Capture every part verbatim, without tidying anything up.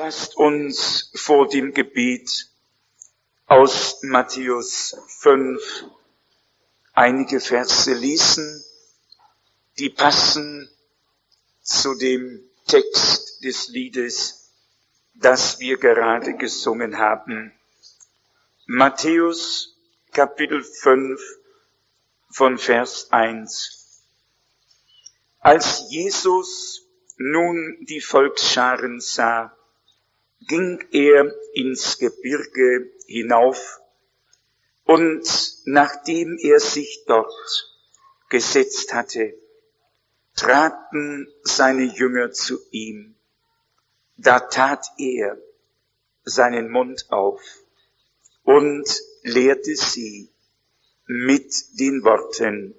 Lasst uns vor dem Gebet aus Matthäus fünf einige Verse lesen, die passen zu dem Text des Liedes, das wir gerade gesungen haben. Matthäus Kapitel fünf von Vers eins. Als Jesus nun die Volksscharen sah, ging er ins Gebirge hinauf, und nachdem er sich dort gesetzt hatte, traten seine Jünger zu ihm. Da tat er seinen Mund auf und lehrte sie mit den Worten: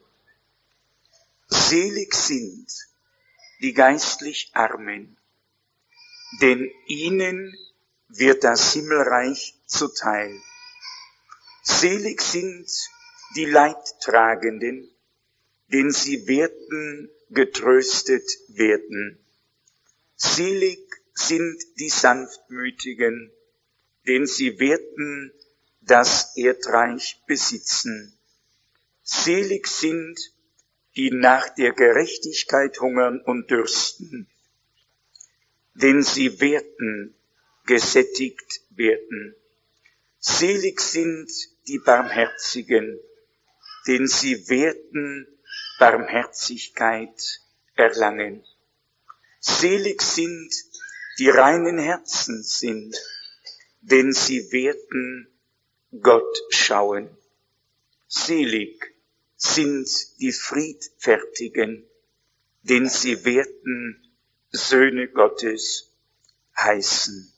Selig sind die geistlich Armen, denn ihnen wird das Himmelreich zuteil. Selig sind die Leidtragenden, denn sie werden getröstet werden. Selig sind die Sanftmütigen, denn sie werden das Erdreich besitzen. Selig sind die nach der Gerechtigkeit hungern und dürsten, denn sie werden gesättigt werden. Selig sind die Barmherzigen, denn sie werden Barmherzigkeit erlangen. Selig sind die reinen Herzen sind, denn sie werden Gott schauen. Selig sind die Friedfertigen, denn sie werden Söhne Gottes heißen.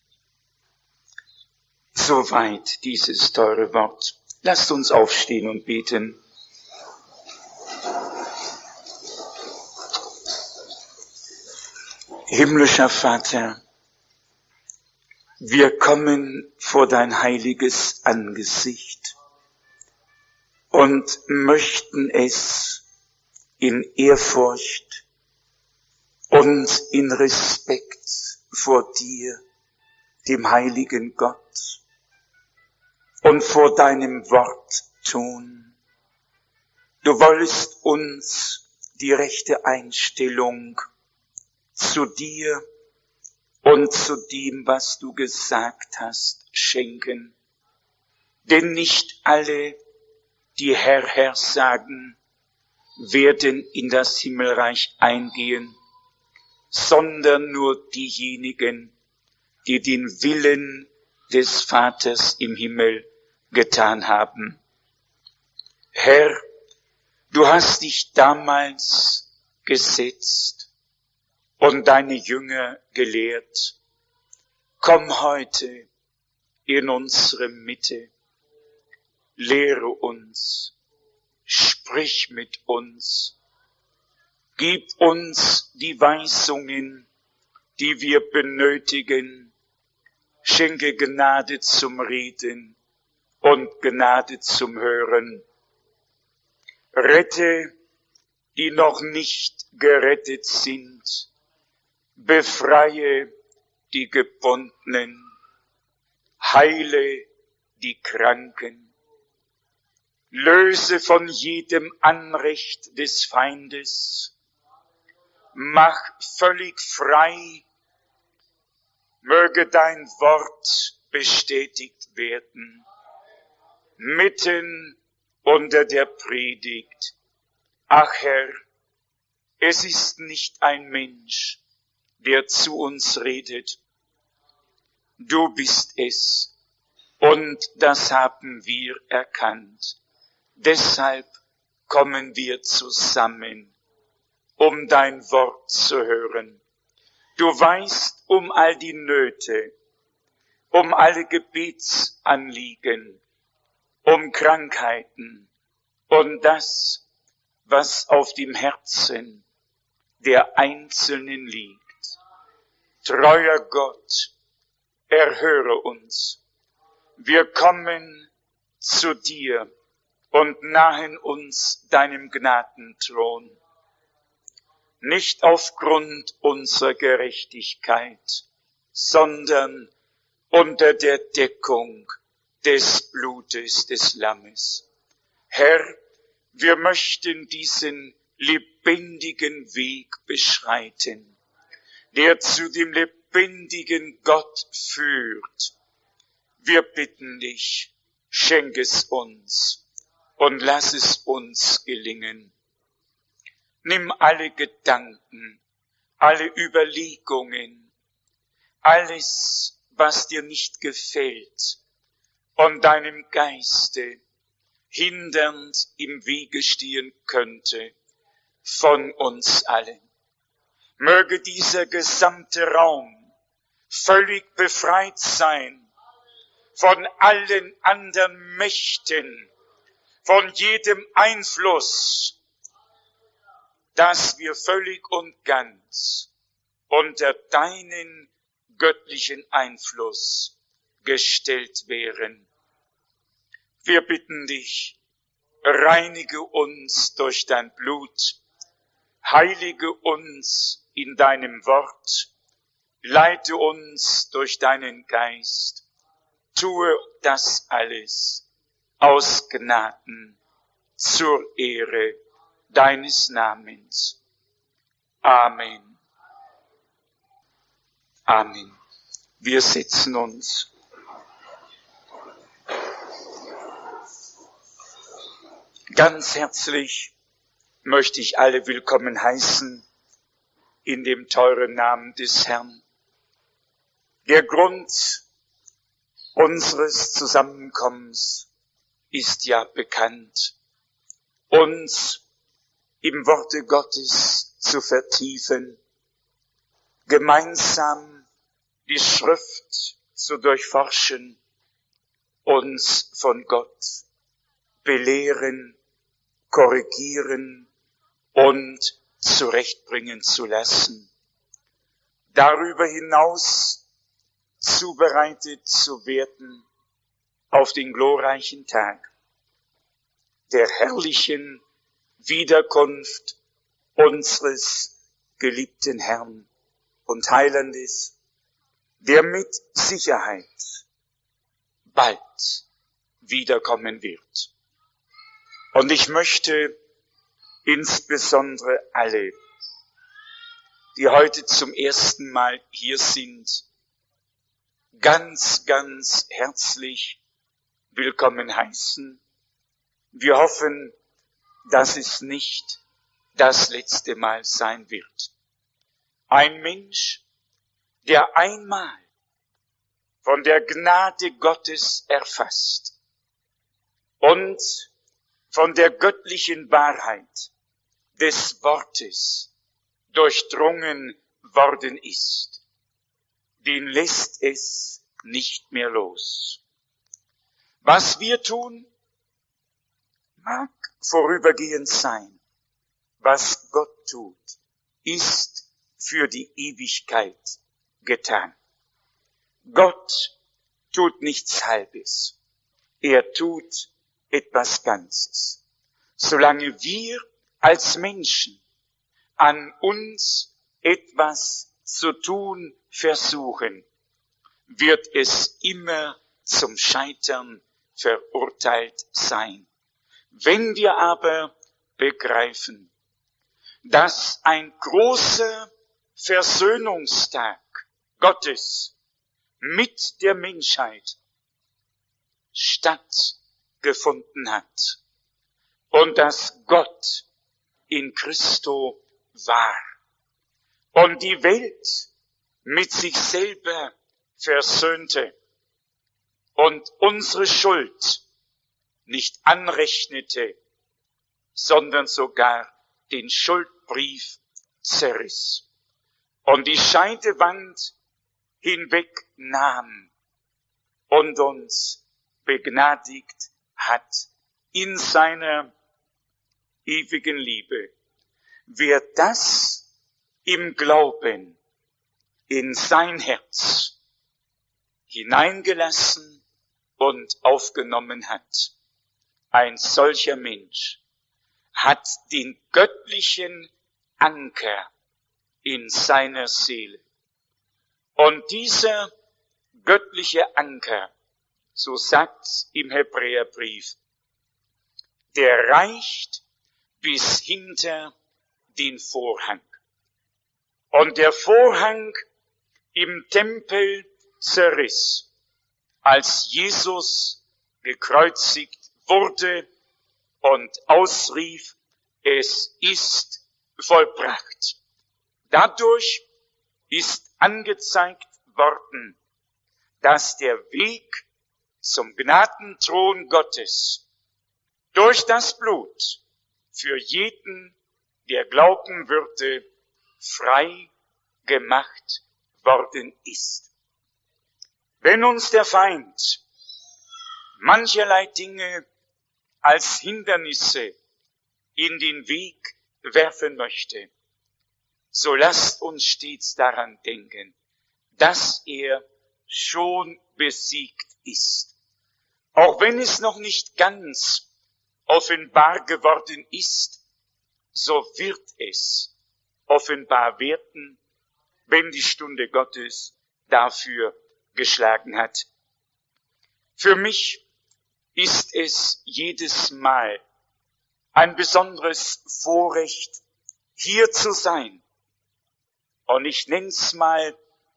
Soweit dieses teure Wort. Lasst uns aufstehen und beten. Himmlischer Vater, wir kommen vor dein heiliges Angesicht und möchten es in Ehrfurcht und in Respekt vor dir, dem heiligen Gott, und vor deinem Wort tun. Du wolltest uns die rechte Einstellung zu dir und zu dem, was du gesagt hast, schenken. Denn nicht alle, die Herr, Herr sagen, werden in das Himmelreich eingehen, sondern nur diejenigen, die den Willen des Vaters im Himmel getan haben. Herr, du hast dich damals gesetzt und deine Jünger gelehrt. Komm heute in unsere Mitte, lehre uns, sprich mit uns, gib uns die Weisungen, die wir benötigen, schenke Gnade zum Reden und Gnade zum Hören. Rette, die noch nicht gerettet sind, befreie die Gebundenen, heile die Kranken, löse von jedem Anrecht des Feindes, mach völlig frei, möge dein Wort bestätigt werden, mitten unter der Predigt. Ach Herr, es ist nicht ein Mensch, der zu uns redet. Du bist es, und das haben wir erkannt. Deshalb kommen wir zusammen, um dein Wort zu hören. Du weißt um all die Nöte, um alle Gebetsanliegen, um Krankheiten und das, was auf dem Herzen der Einzelnen liegt. Treuer Gott, erhöre uns. Wir kommen zu dir und nahen uns deinem Gnadenthron. Nicht aufgrund unserer Gerechtigkeit, sondern unter der Deckung des Blutes des Lammes. Herr, wir möchten diesen lebendigen Weg beschreiten, der zu dem lebendigen Gott führt. Wir bitten dich, schenk es uns und lass es uns gelingen. Nimm alle Gedanken, alle Überlegungen, alles, was dir nicht gefällt und deinem Geiste hindernd im Wege stehen könnte, von uns allen. Möge dieser gesamte Raum völlig befreit sein von allen anderen Mächten, von jedem Einfluss, dass wir völlig und ganz unter deinen göttlichen Einfluss gestellt wären. Wir bitten dich, reinige uns durch dein Blut, heilige uns in deinem Wort, leite uns durch deinen Geist, tue das alles aus Gnaden zur Ehre deines Namens. Amen. Amen. Wir setzen uns. Ganz herzlich möchte ich alle willkommen heißen in dem teuren Namen des Herrn. Der Grund unseres Zusammenkommens ist ja bekannt, uns im Worte Gottes zu vertiefen, gemeinsam die Schrift zu durchforschen, uns von Gott belehren, korrigieren und zurechtbringen zu lassen. Darüber hinaus zubereitet zu werden auf den glorreichen Tag der herrlichen Wiederkunft unseres geliebten Herrn und Heilandes, der mit Sicherheit bald wiederkommen wird. Und ich möchte insbesondere alle, die heute zum ersten Mal hier sind, ganz, ganz herzlich willkommen heißen. Wir hoffen, dass es nicht das letzte Mal sein wird. Ein Mensch, der einmal von der Gnade Gottes erfasst und von der göttlichen Wahrheit des Wortes durchdrungen worden ist, den lässt es nicht mehr los. Was wir tun, mag vorübergehend sein. Was Gott tut, ist für die Ewigkeit getan. Gott tut nichts Halbes. Er tut etwas Ganzes. Solange wir als Menschen an uns etwas zu tun versuchen, wird es immer zum Scheitern verurteilt sein. Wenn wir aber begreifen, dass ein großer Versöhnungstag Gottes mit der Menschheit stattgefunden hat und dass Gott in Christo war und die Welt mit sich selber versöhnte und unsere Schuld nicht anrechnete, sondern sogar den Schuldbrief zerriss und die Scheidewand hinwegnahm und uns begnadigt hat in seiner ewigen Liebe. Wer das im Glauben in sein Herz hineingelassen und aufgenommen hat, ein solcher Mensch hat den göttlichen Anker in seiner Seele Und dieser göttliche Anker, so sagt's im Hebräerbrief, der reicht bis hinter den Vorhang. Und der Vorhang im Tempel zerriss, als Jesus gekreuzigt wurde und ausrief, es ist vollbracht. Dadurch ist angezeigt worden, dass der Weg zum Gnadenthron Gottes durch das Blut für jeden, der glauben würde, frei gemacht worden ist. Wenn uns der Feind mancherlei Dinge als Hindernisse in den Weg werfen möchte, so lasst uns stets daran denken, dass er schon besiegt ist. Auch wenn es noch nicht ganz offenbar geworden ist, so wird es offenbar werden, wenn die Stunde Gottes dafür geschlagen hat. Für mich ist es jedes Mal ein besonderes Vorrecht, hier zu sein. Und ich nenne es mal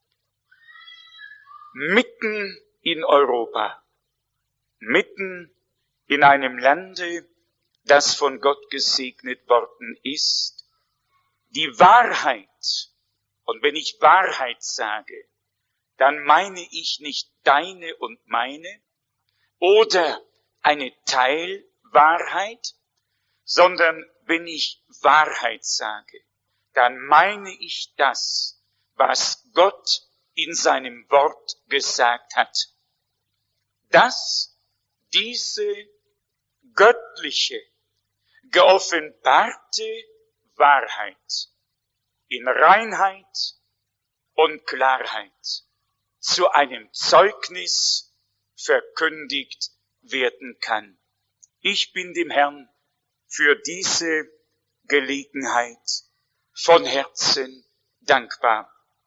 mitten in Europa, mitten in einem Lande, das von Gott gesegnet worden ist, die Wahrheit, und wenn ich Wahrheit sage, dann meine ich nicht deine und meine oder eine Teilwahrheit, sondern wenn ich Wahrheit sage, dann meine ich das, was Gott in seinem Wort gesagt hat. Dass diese göttliche, geoffenbarte Wahrheit in Reinheit und Klarheit zu einem Zeugnis verkündigt werden kann. Ich bin dem Herrn für diese Gelegenheit von Herzen dankbar.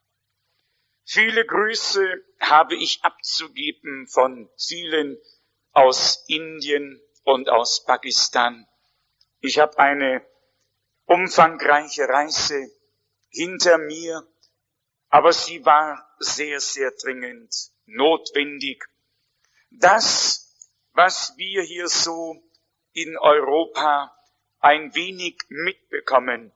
Viele Grüße habe ich abzugeben von vielen aus Indien und aus Pakistan. Ich habe eine umfangreiche Reise hinter mir, aber sie war sehr, sehr dringend notwendig. Das, was wir hier so in Europa ein wenig mitbekommen,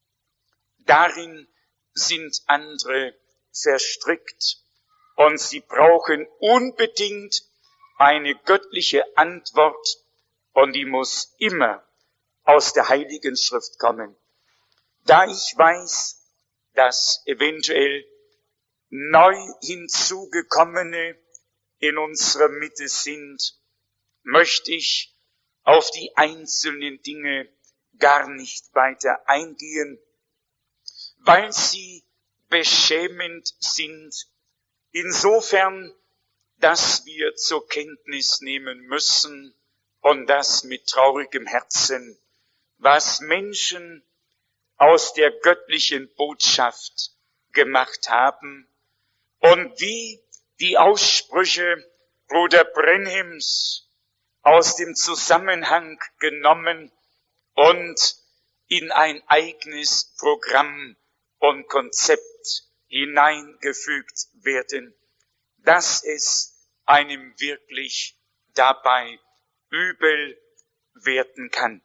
darin sind andere verstrickt und sie brauchen unbedingt eine göttliche Antwort und die muss immer aus der Heiligen Schrift kommen. Da ich weiß, dass eventuell neu hinzugekommene in unserer Mitte sind, möchte ich auf die einzelnen Dinge gar nicht weiter eingehen, weil sie beschämend sind, insofern, dass wir zur Kenntnis nehmen müssen, und das mit traurigem Herzen, was Menschen aus der göttlichen Botschaft gemacht haben und wie die Aussprüche Bruder Brenhims aus dem Zusammenhang genommen und in ein eigenes Programm und Konzept hineingefügt werden, dass es einem wirklich dabei übel werden kann.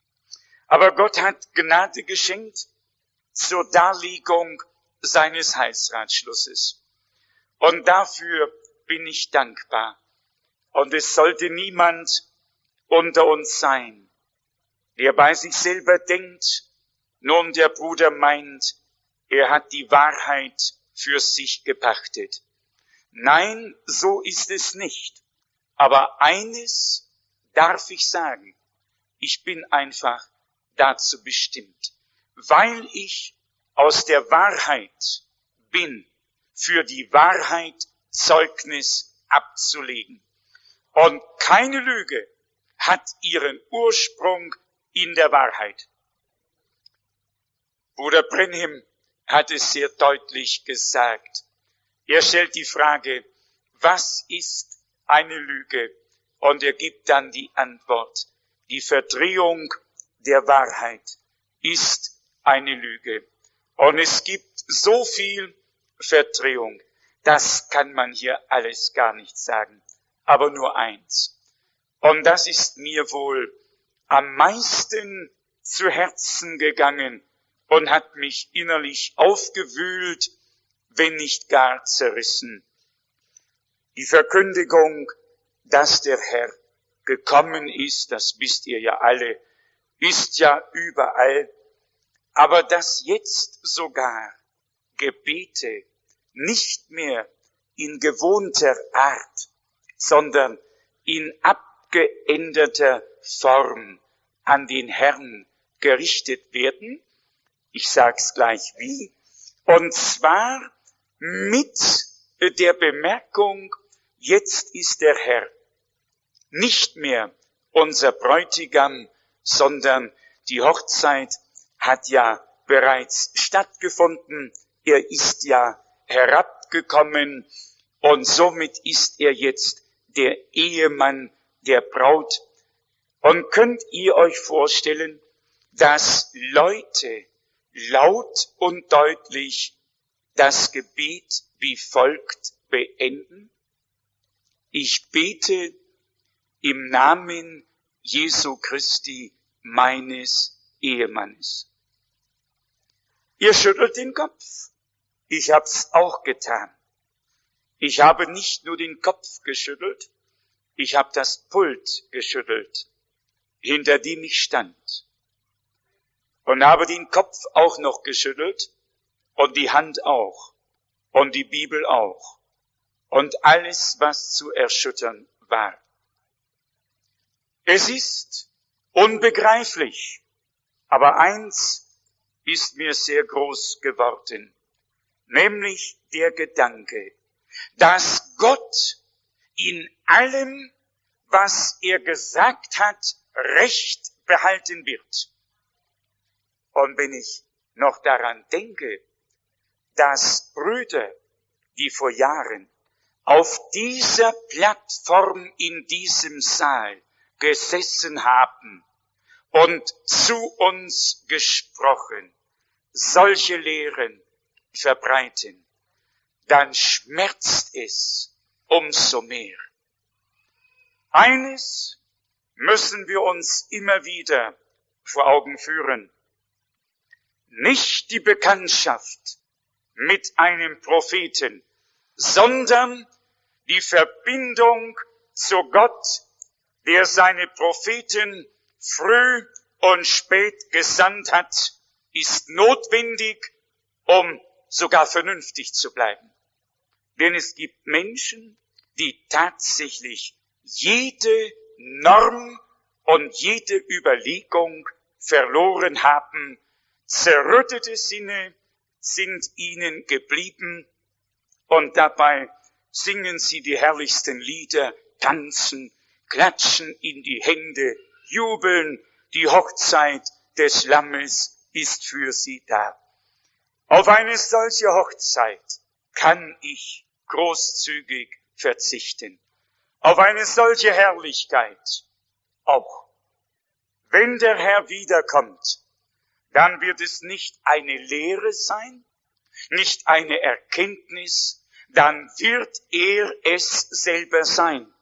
Aber Gott hat Gnade geschenkt zur Darlegung seines Heilsratschlusses. Und dafür bin ich dankbar. Und es sollte niemand unter uns sein, der bei sich selber denkt, nun der Bruder meint, er hat die Wahrheit für sich gepachtet. Nein, so ist es nicht. Aber eines darf ich sagen, ich bin einfach dazu bestimmt, weil ich aus der Wahrheit bin, für die Wahrheit Zeugnis abzulegen. Und keine Lüge hat ihren Ursprung in der Wahrheit. Bruder Brenhim hat es sehr deutlich gesagt. Er stellt die Frage, was ist eine Lüge? Und er gibt dann die Antwort, die Verdrehung der Wahrheit ist eine Lüge. Und es gibt so viel Verdrehung, das kann man hier alles gar nicht sagen, aber nur eins. Und das ist mir wohl am meisten zu Herzen gegangen und hat mich innerlich aufgewühlt, wenn nicht gar zerrissen. Die Verkündigung, dass der Herr gekommen ist, das wisst ihr ja alle, ist ja überall. Aber dass jetzt sogar Gebete nicht mehr in gewohnter Art, sondern in abgeänderter Form an den Herrn gerichtet werden, ich sag's gleich wie, und zwar mit der Bemerkung, jetzt ist der Herr nicht mehr unser Bräutigam, sondern die Hochzeit hat ja bereits stattgefunden. Er ist ja herabgekommen und somit ist er jetzt der Ehemann der Braut. Und könnt ihr euch vorstellen, dass Leute laut und deutlich das Gebet wie folgt beenden? Ich bete im Namen Jesu Christi, meines Ehemannes. Ihr schüttelt den Kopf. Ich hab's auch getan. Ich habe nicht nur den Kopf geschüttelt, ich habe das Pult geschüttelt, hinter dem ich stand. Und habe den Kopf auch noch geschüttelt und die Hand auch und die Bibel auch und alles, was zu erschüttern war. Es ist unbegreiflich, aber eins ist mir sehr groß geworden, nämlich der Gedanke, dass Gott in allem, was er gesagt hat, Recht behalten wird. Und wenn ich noch daran denke, dass Brüder, die vor Jahren auf dieser Plattform in diesem Saal gesessen haben und zu uns gesprochen, solche Lehren verbreiten, dann schmerzt es umso mehr. Eines müssen wir uns immer wieder vor Augen führen. Nicht die Bekanntschaft mit einem Propheten, sondern die Verbindung zu Gott, der seine Propheten früh und spät gesandt hat, ist notwendig, um sogar vernünftig zu bleiben. Denn es gibt Menschen, die tatsächlich jede Norm und jede Überlegung verloren haben. Zerrüttete Sinne sind ihnen geblieben und dabei singen sie die herrlichsten Lieder, tanzen, klatschen in die Hände, jubeln, die Hochzeit des Lammes ist für sie da. Auf eine solche Hochzeit kann ich großzügig verzichten. Auf eine solche Herrlichkeit auch. Wenn der Herr wiederkommt, dann wird es nicht eine Lehre sein, nicht eine Erkenntnis, dann wird er es selber sein.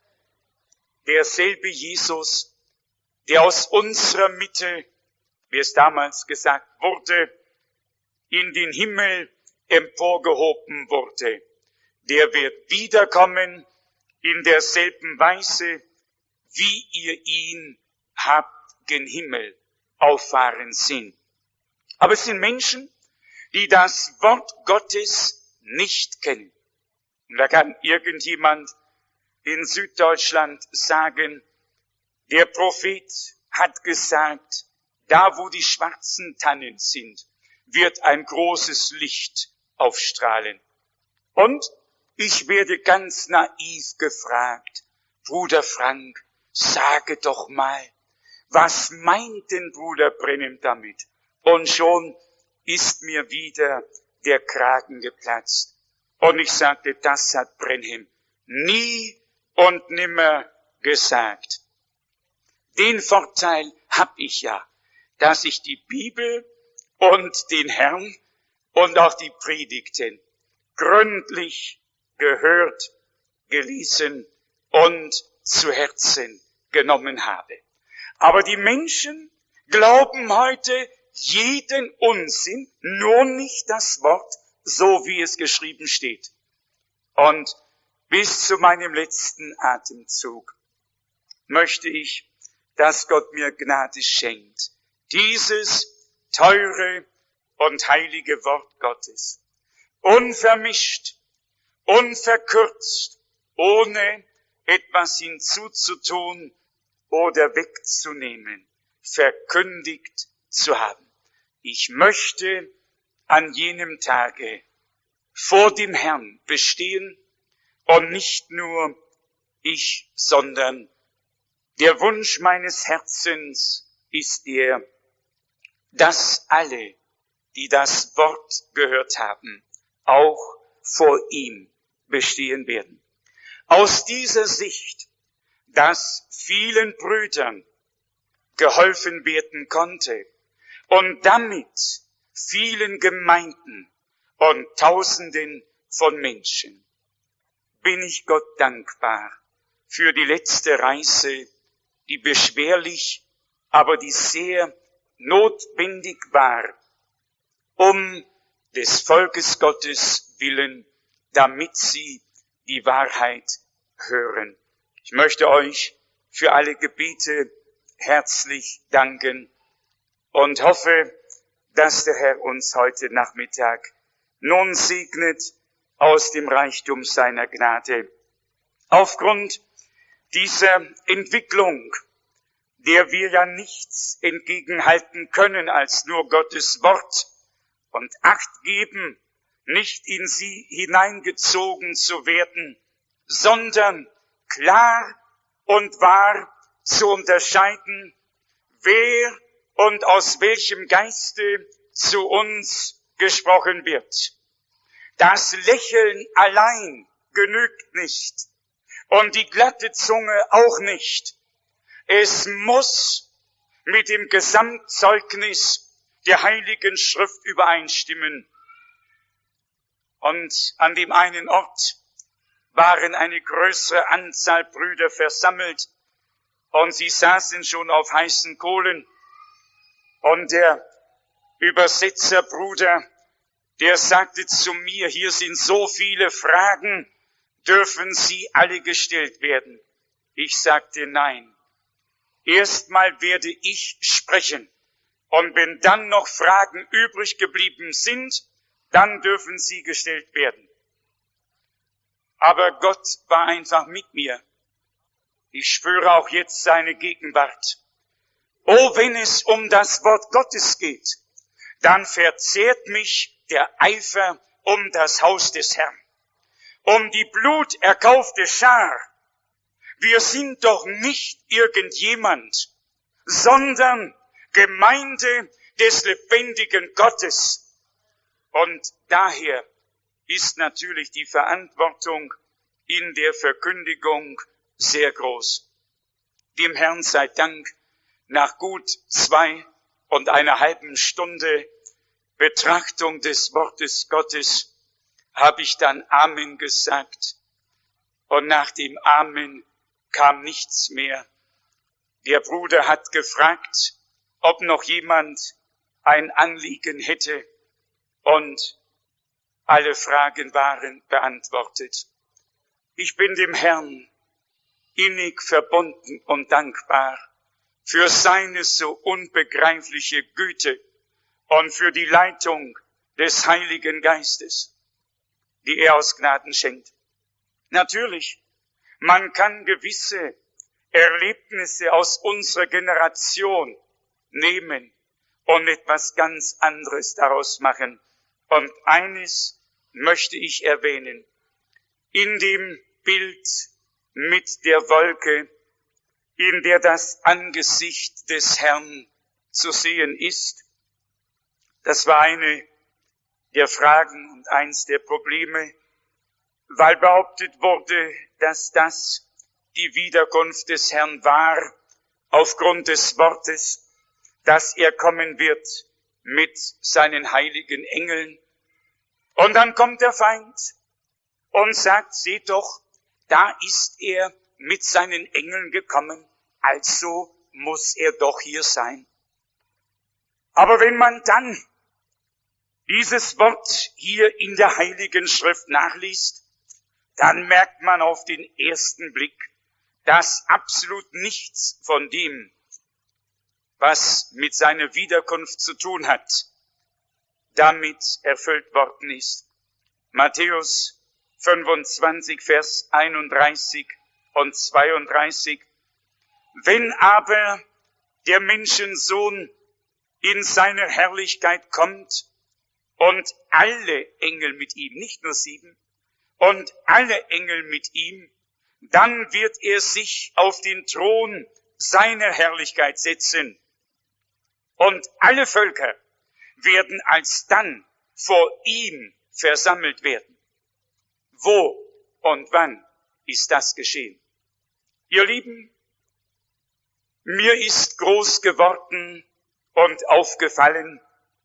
Derselbe Jesus, der aus unserer Mitte, wie es damals gesagt wurde, in den Himmel emporgehoben wurde, der wird wiederkommen in derselben Weise, wie ihr ihn habt gen Himmel auffahren sehen. Aber es sind Menschen, die das Wort Gottes nicht kennen. Und da kann irgendjemand in Süddeutschland sagen, der Prophet hat gesagt, da wo die schwarzen Tannen sind, wird ein großes Licht aufstrahlen. Und ich werde ganz naiv gefragt, Bruder Frank, sage doch mal, was meint denn Bruder Brennem damit? Und schon ist mir wieder der Kragen geplatzt. Und ich sagte, das hat Brenhem nie und nimmer gesagt. Den Vorteil habe ich ja, dass ich die Bibel und den Herrn und auch die Predigten gründlich gehört, gelesen und zu Herzen genommen habe. Aber die Menschen glauben heute jeden Unsinn, nur nicht das Wort, so wie es geschrieben steht. Und bis zu meinem letzten Atemzug möchte ich, dass Gott mir Gnade schenkt, dieses teure und heilige Wort Gottes unvermischt, unverkürzt, ohne etwas hinzuzutun oder wegzunehmen, verkündigt zu haben. Ich möchte an jenem Tage vor dem Herrn bestehen und nicht nur ich, sondern der Wunsch meines Herzens ist der, dass alle, die das Wort gehört haben, auch vor ihm bestehen werden. Aus dieser Sicht, dass vielen Brüdern geholfen werden konnte und damit vielen Gemeinden und Tausenden von Menschen, bin ich Gott dankbar für die letzte Reise, die beschwerlich, aber die sehr notwendig war, um des Volkes Gottes willen, damit sie die Wahrheit hören. Ich möchte euch für alle Gebete herzlich danken und hoffe, dass der Herr uns heute Nachmittag nun segnet aus dem Reichtum seiner Gnade. Aufgrund dieser Entwicklung, der wir ja nichts entgegenhalten können als nur Gottes Wort und Acht geben, nicht in sie hineingezogen zu werden, sondern klar und wahr zu unterscheiden, wer und aus welchem Geiste zu uns gesprochen wird. Das Lächeln allein genügt nicht und die glatte Zunge auch nicht. Es muss mit dem Gesamtzeugnis der Heiligen Schrift übereinstimmen. Und an dem einen Ort waren eine größere Anzahl Brüder versammelt und sie saßen schon auf heißen Kohlen. Und der Übersetzerbruder, der sagte zu mir, hier sind so viele Fragen, dürfen sie alle gestellt werden? Ich sagte nein. Erstmal werde ich sprechen. Und wenn dann noch Fragen übrig geblieben sind, dann dürfen sie gestellt werden. Aber Gott war einfach mit mir. Ich spüre auch jetzt seine Gegenwart. Oh, wenn es um das Wort Gottes geht, dann verzehrt mich der Eifer um das Haus des Herrn, um die bluterkaufte Schar. Wir sind doch nicht irgendjemand, sondern Gemeinde des lebendigen Gottes. Und daher ist natürlich die Verantwortung in der Verkündigung sehr groß. Dem Herrn sei Dank, nach gut zwei und einer halben Stunde Betrachtung des Wortes Gottes habe ich dann Amen gesagt. Und nach dem Amen kam nichts mehr. Der Bruder hat gefragt, ob noch jemand ein Anliegen hätte. Und alle Fragen waren beantwortet. Ich bin dem Herrn innig verbunden und dankbar für seine so unbegreifliche Güte und für die Leitung des Heiligen Geistes, die er aus Gnaden schenkt. Natürlich, man kann gewisse Erlebnisse aus unserer Generation nehmen und etwas ganz anderes daraus machen. Und eines möchte ich erwähnen. In dem Bild mit der Wolke, in der das Angesicht des Herrn zu sehen ist, das war eine der Fragen und eins der Probleme, weil behauptet wurde, dass das die Wiederkunft des Herrn war, aufgrund des Wortes, dass er kommen wird mit seinen heiligen Engeln. Und dann kommt der Feind und sagt, seht doch, da ist er mit seinen Engeln gekommen, also muss er doch hier sein. Aber wenn man dann dieses Wort hier in der Heiligen Schrift nachliest, dann merkt man auf den ersten Blick, dass absolut nichts von dem, was mit seiner Wiederkunft zu tun hat, damit erfüllt worden ist. Matthäus fünfundzwanzig, Vers einunddreißig und zweiunddreißig. Wenn aber der Menschensohn in seiner Herrlichkeit kommt und alle Engel mit ihm, nicht nur sieben, und alle Engel mit ihm, dann wird er sich auf den Thron seiner Herrlichkeit setzen. Und alle Völker werden alsdann vor ihm versammelt werden. Wo und wann ist das geschehen? Ihr Lieben, mir ist groß geworden und aufgefallen,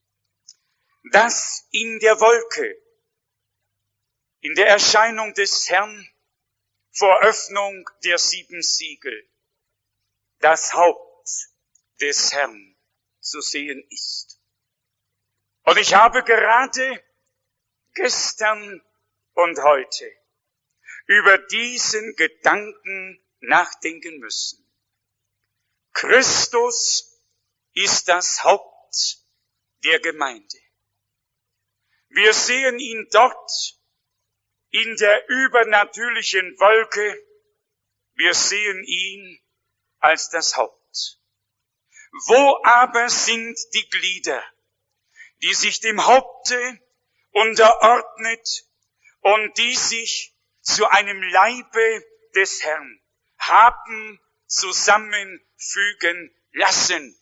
dass in der Wolke, in der Erscheinung des Herrn, vor Öffnung der sieben Siegel, das Haupt des Herrn zu sehen ist. Und ich habe gerade gestern und heute über diesen Gedanken nachdenken müssen. Christus ist das Haupt der Gemeinde. Wir sehen ihn dort in der übernatürlichen Wolke. Wir sehen ihn als das Haupt. Wo aber sind die Glieder, die sich dem Haupte unterordnet und die sich zu einem Leibe des Herrn haben zusammenfügen lassen?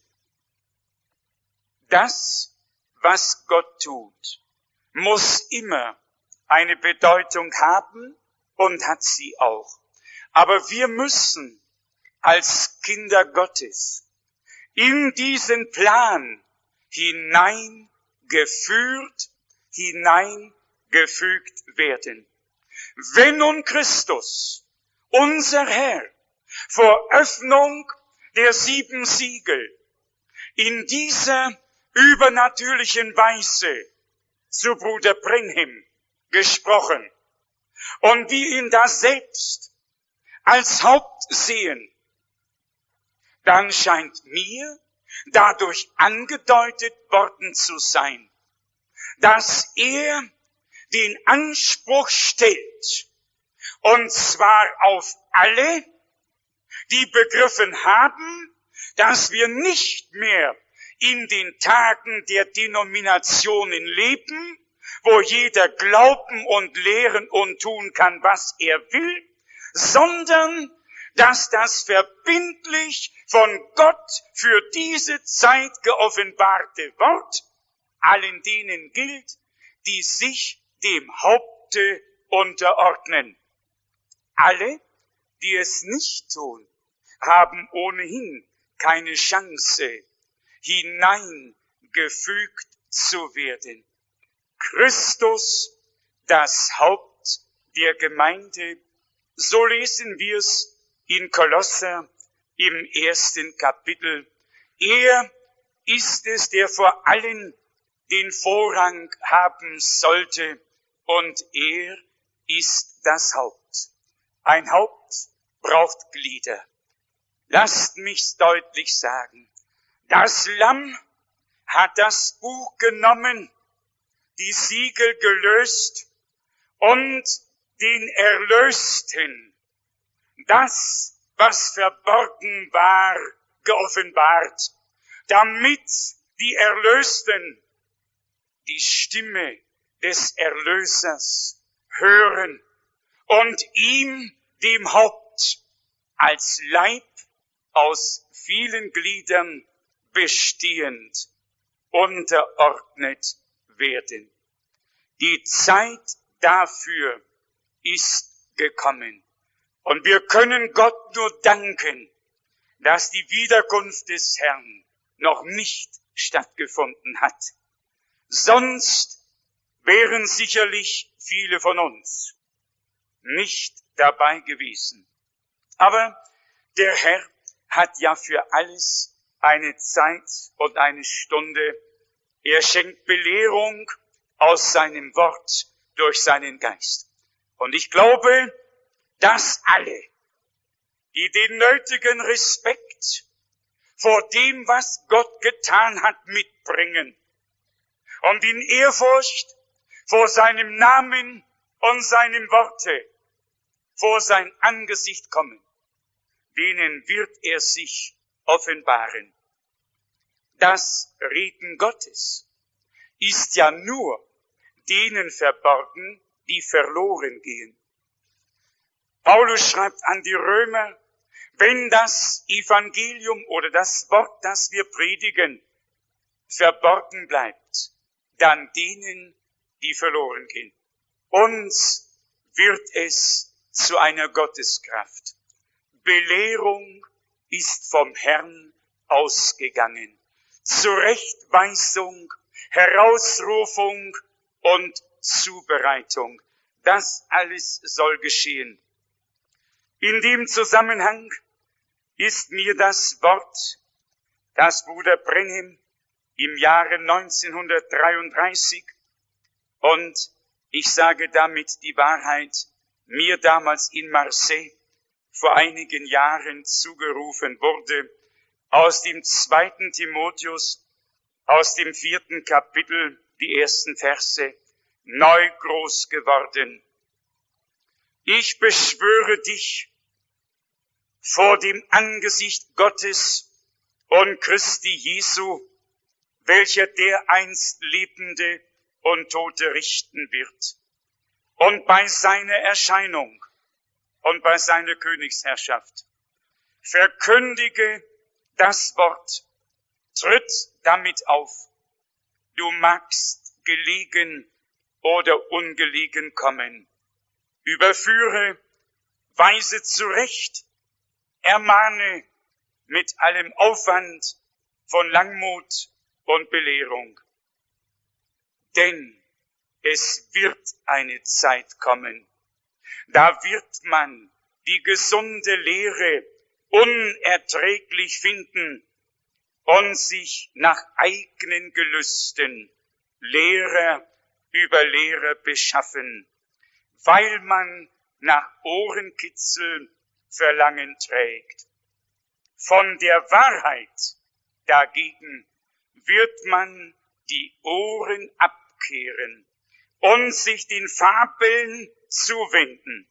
Das, was Gott tut, muss immer eine Bedeutung haben und hat sie auch. Aber wir müssen als Kinder Gottes in diesen Plan hineingeführt, hineingefügt werden. Wenn nun Christus, unser Herr, vor Öffnung der sieben Siegel in dieser übernatürlichen Weise zu Bruder Brenhem gesprochen und wir ihn da selbst als Haupt sehen, dann scheint mir dadurch angedeutet worden zu sein, dass er den Anspruch stellt, und zwar auf alle, die begriffen haben, dass wir nicht mehr in den Tagen der Denominationen leben, wo jeder glauben und lehren und tun kann, was er will, sondern dass das verbindlich von Gott für diese Zeit geoffenbarte Wort allen denen gilt, die sich dem Haupte unterordnen. Alle, die es nicht tun, haben ohnehin keine Chance, hineingefügt zu werden. Christus, das Haupt der Gemeinde, so lesen wir es in Kolosser im ersten Kapitel. Er ist es, der vor allen den Vorrang haben sollte, und er ist das Haupt. Ein Haupt braucht Glieder. Lasst mich's deutlich sagen. Das Lamm hat das Buch genommen, die Siegel gelöst und den Erlösten, das, was verborgen war, geoffenbart, damit die Erlösten die Stimme des Erlösers hören und ihm, dem Haupt, als Leib aus vielen Gliedern bestehend unterordnet werden. Die Zeit dafür ist gekommen. Und wir können Gott nur danken, dass die Wiederkunft des Herrn noch nicht stattgefunden hat. Sonst wären sicherlich viele von uns nicht dabei gewesen. Aber der Herr hat ja für alles eine Zeit und eine Stunde. Er schenkt Belehrung aus seinem Wort durch seinen Geist. Und ich glaube, dass alle, die den nötigen Respekt vor dem, was Gott getan hat, mitbringen und in Ehrfurcht vor seinem Namen und seinem Worte vor sein Angesicht kommen, denen wird er sich offenbaren. Das Reden Gottes ist ja nur denen verborgen, die verloren gehen. Paulus schreibt an die Römer, wenn das Evangelium oder das Wort, das wir predigen, verborgen bleibt, dann denen, die verloren gehen. Uns wird es zu einer Gotteskraft. Belehrung ist vom Herrn ausgegangen. Zurechtweisung, Herausrufung und Zubereitung. Das alles soll geschehen. In dem Zusammenhang ist mir das Wort, das Bruder Branham im Jahre neunzehnhundertdreiunddreißig, und ich sage damit die Wahrheit, mir damals in Marseille vor einigen Jahren zugerufen wurde, aus dem zweiten Timotheus, aus dem vierten Kapitel, die ersten Verse, neu groß geworden. Ich beschwöre dich vor dem Angesicht Gottes und Christi Jesu, welcher dereinst Lebende und Tote richten wird. Und bei seiner Erscheinung und bei seiner Königsherrschaft verkündige das Wort, tritt damit auf. Du magst gelegen oder ungelegen kommen. Überführe, weise zurecht, ermahne mit allem Aufwand von Langmut und Belehrung. Denn es wird eine Zeit kommen, da wird man die gesunde Lehre unerträglich finden und sich nach eigenen Gelüsten Lehrer über Lehrer beschaffen, weil man nach Ohrenkitzel Verlangen trägt. Von der Wahrheit dagegen wird man die Ohren abkehren und sich den Fabeln zuwenden.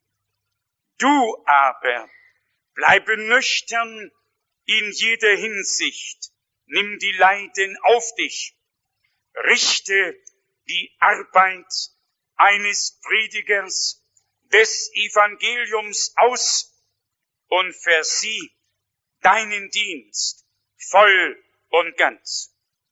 Du aber bleibe nüchtern in jeder Hinsicht, nimm die Leiden auf dich, richte die Arbeit eines Predigers des Evangeliums aus und versieh deinen Dienst voll und ganz.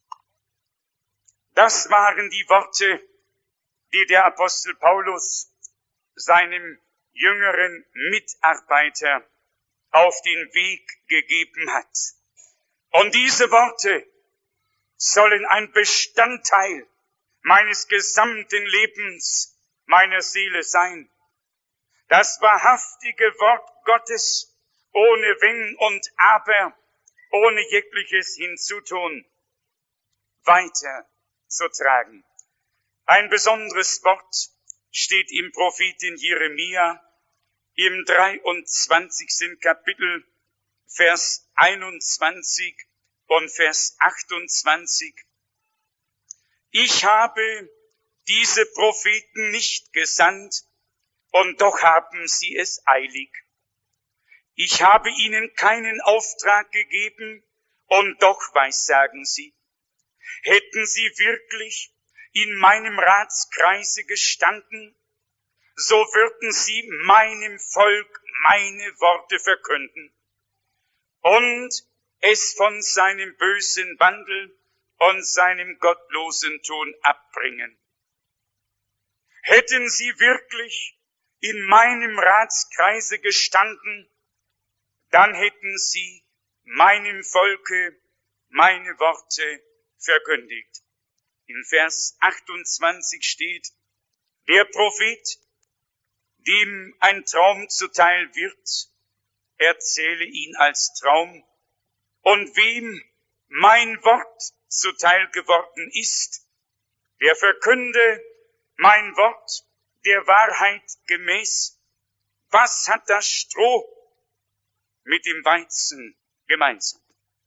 Das waren die Worte, die der Apostel Paulus seinem jüngeren Mitarbeiter auf den Weg gegeben hat. Und diese Worte sollen ein Bestandteil meines gesamten Lebens, meiner Seele sein. Das wahrhaftige Wort Gottes, ohne Wenn und Aber, ohne jegliches Hinzutun, weiter zu tragen. Ein besonderes Wort steht im Propheten Jeremia im dreiundzwanzigsten Kapitel, Vers einundzwanzig und Vers achtundzwanzig. Ich habe diese Propheten nicht gesandt, und doch haben sie es eilig. Ich habe ihnen keinen Auftrag gegeben, und doch weissagen sie. Hätten sie wirklich in meinem Ratskreise gestanden, so würden sie meinem Volk meine Worte verkünden und es von seinem bösen Wandel und seinem gottlosen Tun abbringen. Hätten sie wirklich in meinem Ratskreise gestanden, dann hätten sie meinem Volke meine Worte verkündigt. In Vers achtundzwanzig steht, der Prophet, dem ein Traum zuteil wird, erzähle ihn als Traum, und wem mein Wort zuteil geworden ist, der verkünde mein Wort der Wahrheit gemäß. Was hat das Stroh mit dem Weizen gemeinsam?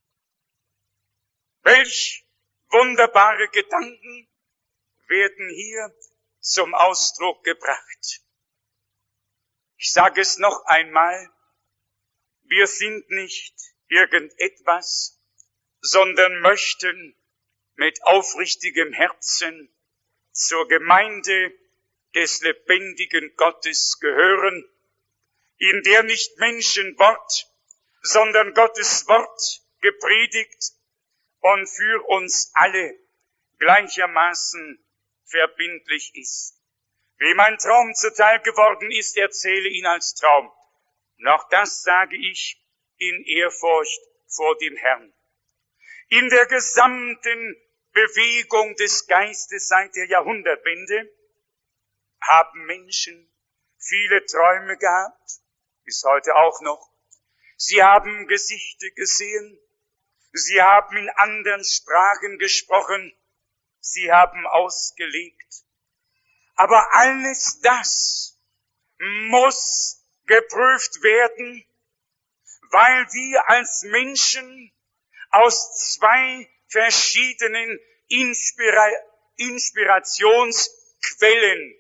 Welch wunderbare Gedanken werden hier zum Ausdruck gebracht. Ich sage es noch einmal, wir sind nicht irgendetwas, sondern möchten mit aufrichtigem Herzen zur Gemeinde des lebendigen Gottes gehören, in der nicht Menschenwort, sondern Gottes Wort gepredigt und für uns alle gleichermaßen verbindlich ist. Wem ein Traum zuteil geworden ist, erzähle ihn als Traum. Noch das sage ich in Ehrfurcht vor dem Herrn. In der gesamten Bewegung des Geistes seit der Jahrhundertwende haben Menschen viele Träume gehabt, bis heute auch noch. Sie haben Gesichter gesehen, sie haben in anderen Sprachen gesprochen, sie haben ausgelegt. Aber alles das muss geprüft werden, weil wir als Menschen aus zwei verschiedenen Inspira- Inspirationsquellen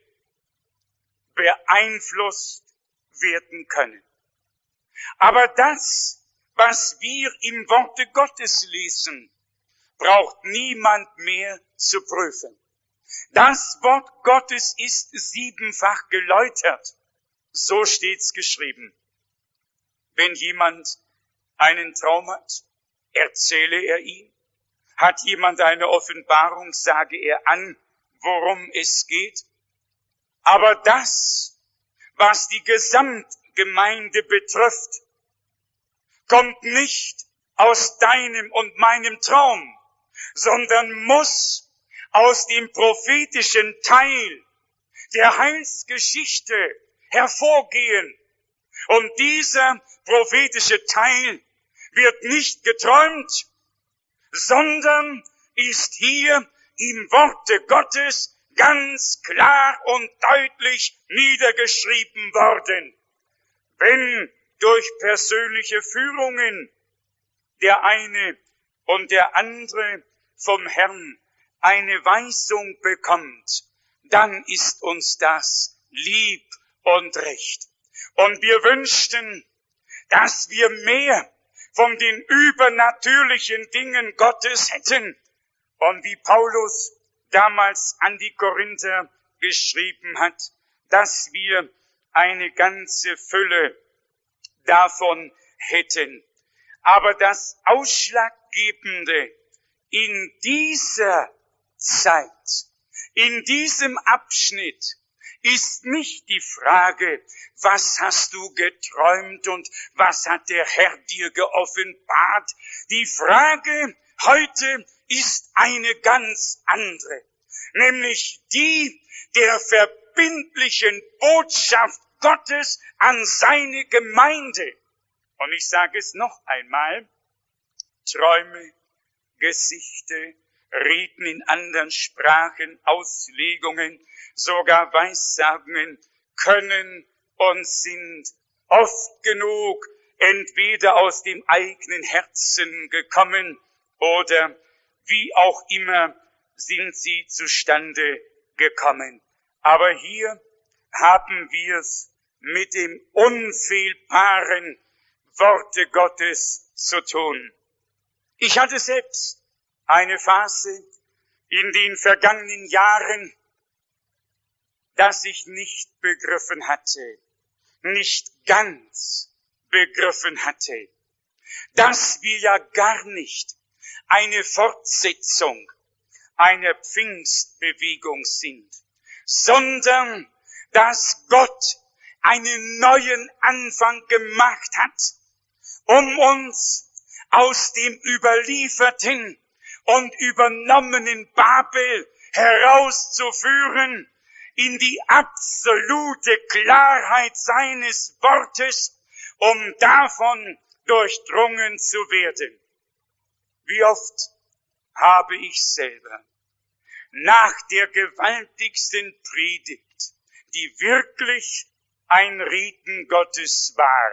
beeinflusst werden können. Aber das, was wir im Worte Gottes lesen, braucht niemand mehr zu prüfen. Das Wort Gottes ist siebenfach geläutert. So steht's geschrieben. Wenn jemand einen Traum hat, erzähle er ihn. Hat jemand eine Offenbarung, sage er an, worum es geht. Aber das, was die Gesamtgemeinde betrifft, kommt nicht aus deinem und meinem Traum, sondern muss aus dem prophetischen Teil der Heilsgeschichte hervorgehen. Und dieser prophetische Teil wird nicht geträumt, sondern ist hier im Worte Gottes ganz klar und deutlich niedergeschrieben worden. Wenn durch persönliche Führungen der eine und der andere vom Herrn eine Weisung bekommt, dann ist uns das lieb und recht. Und wir wünschten, dass wir mehr von den übernatürlichen Dingen Gottes hätten. Und wie Paulus damals an die Korinther geschrieben hat, dass wir eine ganze Fülle davon hätten. Aber das Ausschlaggebende in dieser Zeit, in diesem Abschnitt, ist nicht die Frage, was hast du geträumt und was hat der Herr dir geoffenbart. Die Frage heute ist eine ganz andere, nämlich die der verbindlichen Botschaft Gottes an seine Gemeinde. Und ich sage es noch einmal, Träume, Gesichter, Reden in anderen Sprachen, Auslegungen, sogar Weissagungen können und sind oft genug entweder aus dem eigenen Herzen gekommen oder wie auch immer sind sie zustande gekommen. Aber hier haben wir es mit dem unfehlbaren Worte Gottes zu tun. Ich hatte selbst eine Phase in den vergangenen Jahren, dass ich nicht begriffen hatte, nicht ganz begriffen hatte, dass wir ja gar nicht eine Fortsetzung einer Pfingstbewegung sind, sondern dass Gott einen neuen Anfang gemacht hat, um uns aus dem überlieferten und übernommenen Babel herauszuführen in die absolute Klarheit seines Wortes, um davon durchdrungen zu werden. Wie oft habe ich selber nach der gewaltigsten Predigt, die wirklich ein Reden Gottes war,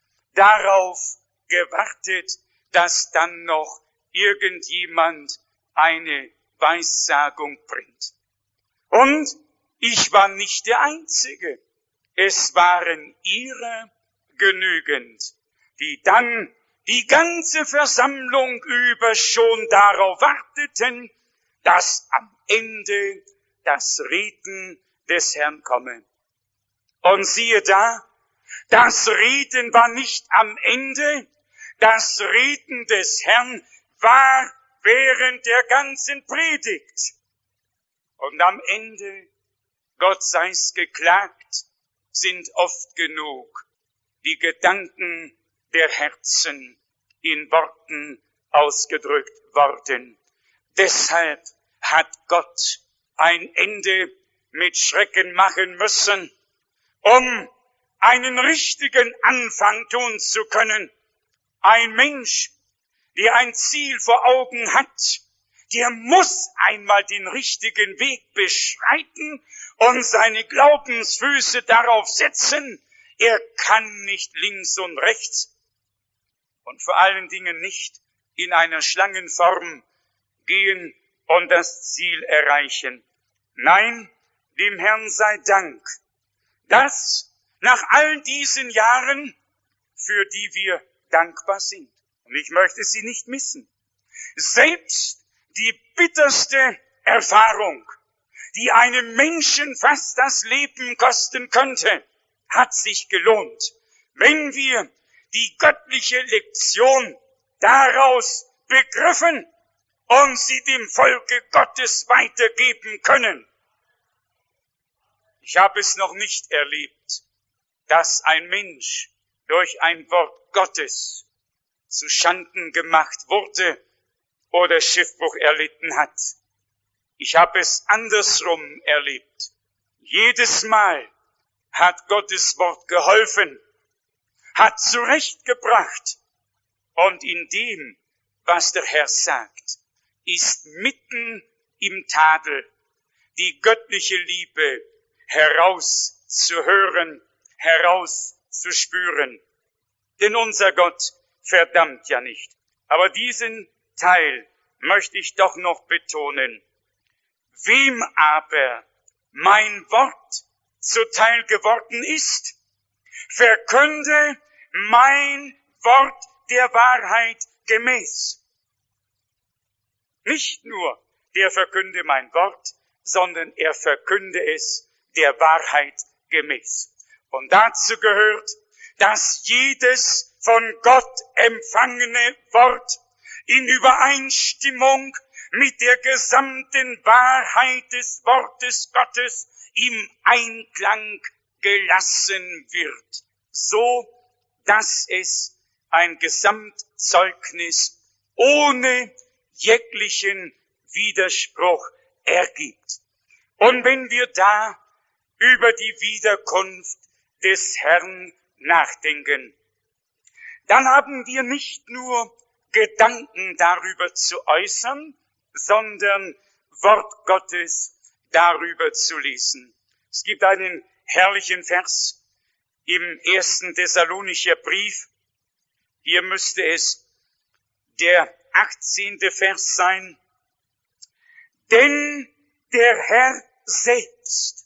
darauf gewartet, dass dann noch irgendjemand eine Weissagung bringt. Und ich war nicht der Einzige. Es waren ihrer genügend, die dann die ganze Versammlung über schon darauf warteten, dass am Ende das Reden des Herrn komme. Und siehe da, das Reden war nicht am Ende, das Reden des Herrn war während der ganzen Predigt. Und am Ende, Gott sei's geklagt, sind oft genug die Gedanken der Herzen in Worten ausgedrückt worden. Deshalb hat Gott ein Ende mit Schrecken machen müssen, um einen richtigen Anfang tun zu können. Ein Mensch, der ein Ziel vor Augen hat, der muss einmal den richtigen Weg beschreiten und seine Glaubensfüße darauf setzen. Er kann nicht links und rechts und vor allen Dingen nicht in einer Schlangenform gehen und das Ziel erreichen. Nein, dem Herrn sei Dank, dass nach all diesen Jahren, für die wir dankbar sind, und ich möchte sie nicht missen, selbst die bitterste Erfahrung, die einem Menschen fast das Leben kosten könnte, hat sich gelohnt, wenn wir die göttliche Lektion daraus begriffen und sie dem Volke Gottes weitergeben können. Ich habe es noch nicht erlebt, dass ein Mensch durch ein Wort Gottes zu Schanden gemacht wurde oder Schiffbruch erlitten hat. Ich habe es andersrum erlebt. Jedes Mal hat Gottes Wort geholfen, hat zurechtgebracht, und in dem, was der Herr sagt, ist mitten im Tadel die göttliche Liebe herauszuhören, herauszuspüren. Denn unser Gott verdammt ja nicht. Aber diesen Teil möchte ich doch noch betonen. Wem aber mein Wort zuteil geworden ist, verkünde mein Wort der Wahrheit gemäß. Nicht nur der verkünde mein Wort, sondern er verkünde es der Wahrheit gemäß. Und dazu gehört, dass jedes von Gott empfangene Wort in Übereinstimmung mit der gesamten Wahrheit des Wortes Gottes im Einklang gelassen wird, so dass es ein Gesamtzeugnis ohne jeglichen Widerspruch ergibt. Und wenn wir da über die Wiederkunft des Herrn nachdenken, dann haben wir nicht nur Gedanken darüber zu äußern, sondern Wort Gottes darüber zu lesen. Es gibt einen herrlichen Vers im ersten Thessalonischer Brief. Hier müsste es der achtzehnte Vers sein. Denn der Herr selbst,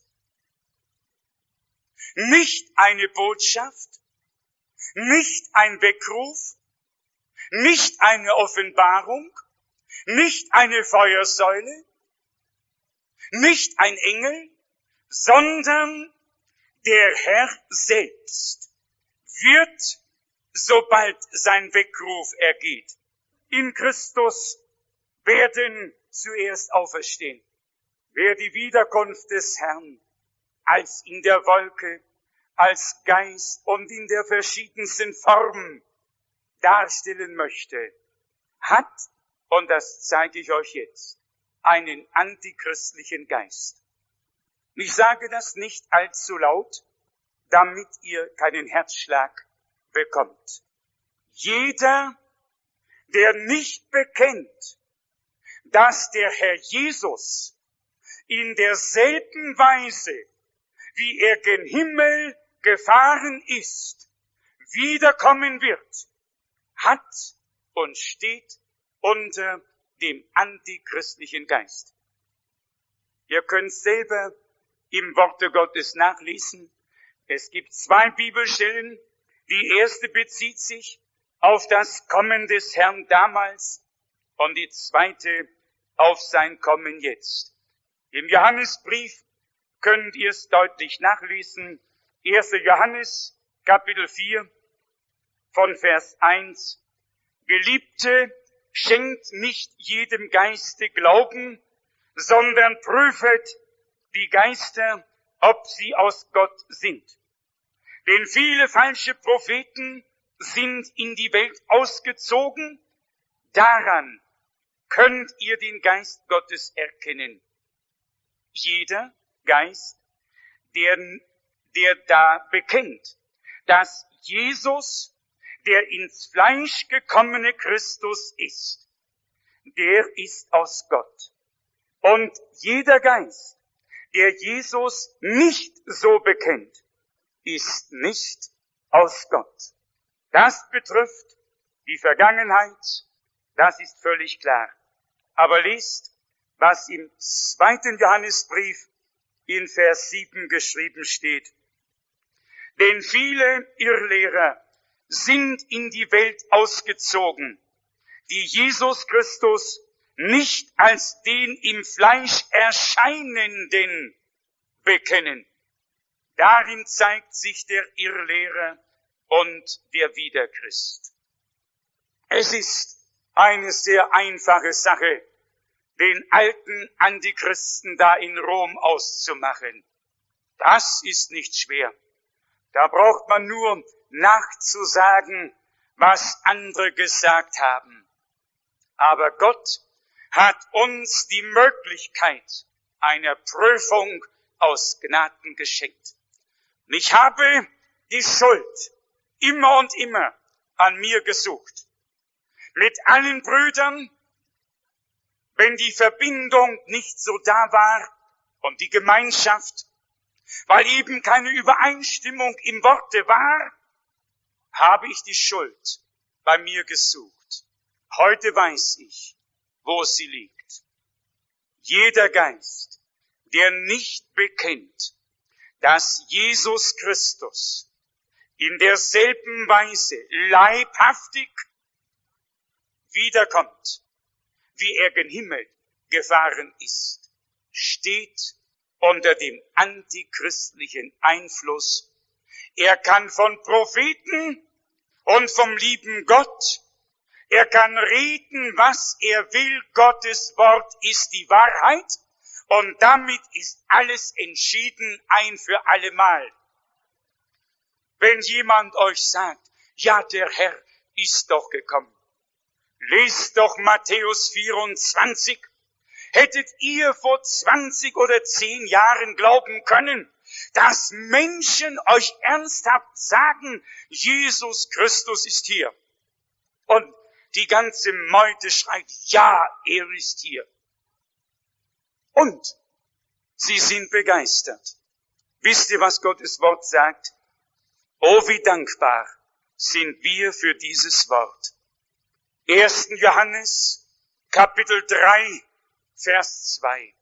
nicht eine Botschaft, nicht ein Weckruf, nicht eine Offenbarung, nicht eine Feuersäule, nicht ein Engel, sondern der Herr selbst wird, sobald sein Weckruf ergeht, in Christus werden zuerst auferstehen. Wer die Wiederkunft des Herrn als in der Wolke als Geist und in der verschiedensten Form darstellen möchte, hat, und das zeige ich euch jetzt, einen antichristlichen Geist. Ich sage das nicht allzu laut, damit ihr keinen Herzschlag bekommt. Jeder, der nicht bekennt, dass der Herr Jesus in derselben Weise, wie er gen Himmel gefahren ist, wiederkommen wird, hat und steht unter dem antichristlichen Geist. Ihr könnt selber im Worte Gottes nachlesen. Es gibt zwei Bibelstellen. Die erste bezieht sich auf das Kommen des Herrn damals und die zweite auf sein Kommen jetzt. Im Johannesbrief könnt ihr es deutlich nachlesen. erster Johannes, Kapitel vier, von Vers eins. Geliebte, schenkt nicht jedem Geiste Glauben, sondern prüfet die Geister, ob sie aus Gott sind. Denn viele falsche Propheten sind in die Welt ausgezogen. Daran könnt ihr den Geist Gottes erkennen. Jeder Geist, der, der da bekennt, dass Jesus der ins Fleisch gekommene Christus ist, der ist aus Gott. Und jeder Geist, der Jesus nicht so bekennt, ist nicht aus Gott. Das betrifft die Vergangenheit, das ist völlig klar. Aber lest, was im zweiten Johannesbrief in Vers sieben geschrieben steht. Denn viele Irrlehrer sind in die Welt ausgezogen, die Jesus Christus nicht als den im Fleisch Erscheinenden bekennen. Darin zeigt sich der Irrlehrer und der Widerchrist. Es ist eine sehr einfache Sache, den alten Antichristen da in Rom auszumachen. Das ist nicht schwer. Da braucht man nur nachzusagen, was andere gesagt haben. Aber Gott hat uns die Möglichkeit einer Prüfung aus Gnaden geschenkt. Und ich habe die Schuld immer und immer an mir gesucht. Mit allen Brüdern, wenn die Verbindung nicht so da war und die Gemeinschaft, weil eben keine Übereinstimmung im Worte war, habe ich die Schuld bei mir gesucht. Heute weiß ich, wo sie liegt. Jeder Geist, der nicht bekennt, dass Jesus Christus in derselben Weise leibhaftig wiederkommt, wie er gen Himmel gefahren ist, steht unter dem antichristlichen Einfluss. Er kann von Propheten und vom lieben Gott, er kann reden, was er will. Gottes Wort ist die Wahrheit und damit ist alles entschieden ein für allemal. Wenn jemand euch sagt, ja, der Herr ist doch gekommen, lest doch Matthäus vierundzwanzig. Hättet ihr vor zwanzig oder zehn Jahren glauben können, dass Menschen euch ernsthaft sagen, Jesus Christus ist hier? Und die ganze Meute schreit, ja, er ist hier. Und sie sind begeistert. Wisst ihr, was Gottes Wort sagt? Oh, wie dankbar sind wir für dieses Wort. erster Johannes, Kapitel drei, Vers zwei.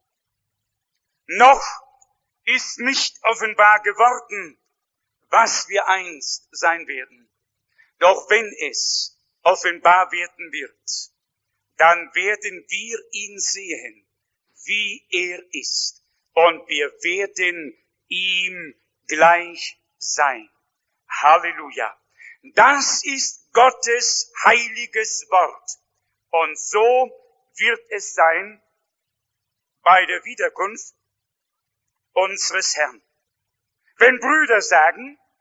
Noch ist nicht offenbar geworden, was wir einst sein werden. Doch wenn es offenbar werden wird, dann werden wir ihn sehen, wie er ist. Und wir werden ihm gleich sein. Halleluja. Das ist Gottes heiliges Wort. Und so wird es sein bei der Wiederkunft unseres Herrn. Wenn Brüder sagen,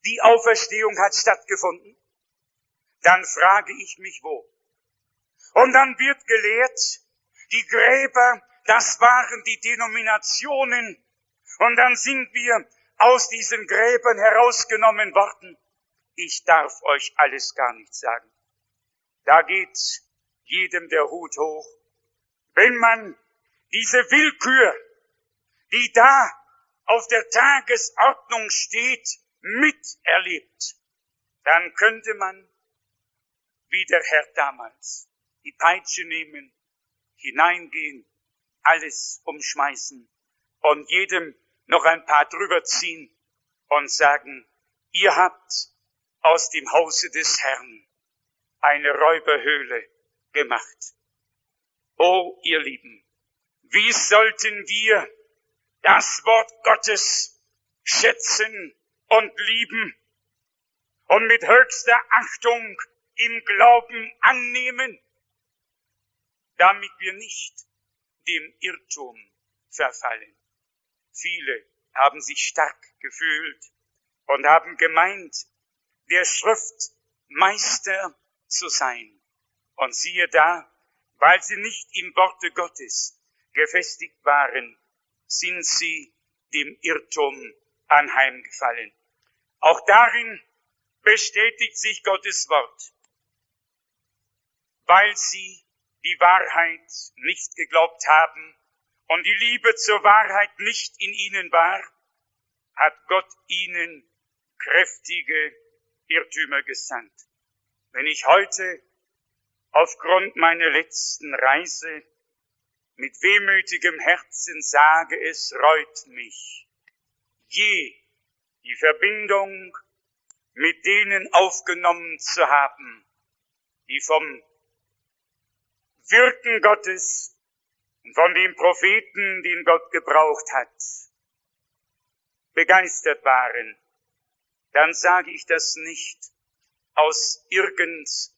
die Auferstehung hat stattgefunden, dann frage ich mich wo. Und dann wird gelehrt, die Gräber, das waren die Denominationen. Und dann sind wir aus diesen Gräbern herausgenommen worden. Ich darf euch alles gar nicht sagen. Da geht jedem der Hut hoch. Wenn man diese Willkür, die da auf der Tagesordnung steht, miterlebt, dann könnte man, wie der Herr damals, die Peitsche nehmen, hineingehen, alles umschmeißen und jedem noch ein paar drüber ziehen und sagen, ihr habt aus dem Hause des Herrn eine Räuberhöhle gemacht. Oh, ihr Lieben, wie sollten wir das Wort Gottes schätzen und lieben und mit höchster Achtung im Glauben annehmen, damit wir nicht dem Irrtum verfallen. Viele haben sich stark gefühlt und haben gemeint, der Schriftmeister zu sein. Und siehe da, weil sie nicht im Worte Gottes gefestigt waren, sind sie dem Irrtum anheimgefallen. Auch darin bestätigt sich Gottes Wort. Weil sie die Wahrheit nicht geglaubt haben und die Liebe zur Wahrheit nicht in ihnen war, hat Gott ihnen kräftige Irrtümer gesandt. Wenn ich heute aufgrund meiner letzten Reise mit wehmütigem Herzen sage, es reut mich, je die Verbindung mit denen aufgenommen zu haben, die vom Wirken Gottes und von dem Propheten, den Gott gebraucht hat, begeistert waren, dann sage ich das nicht aus irgendeinem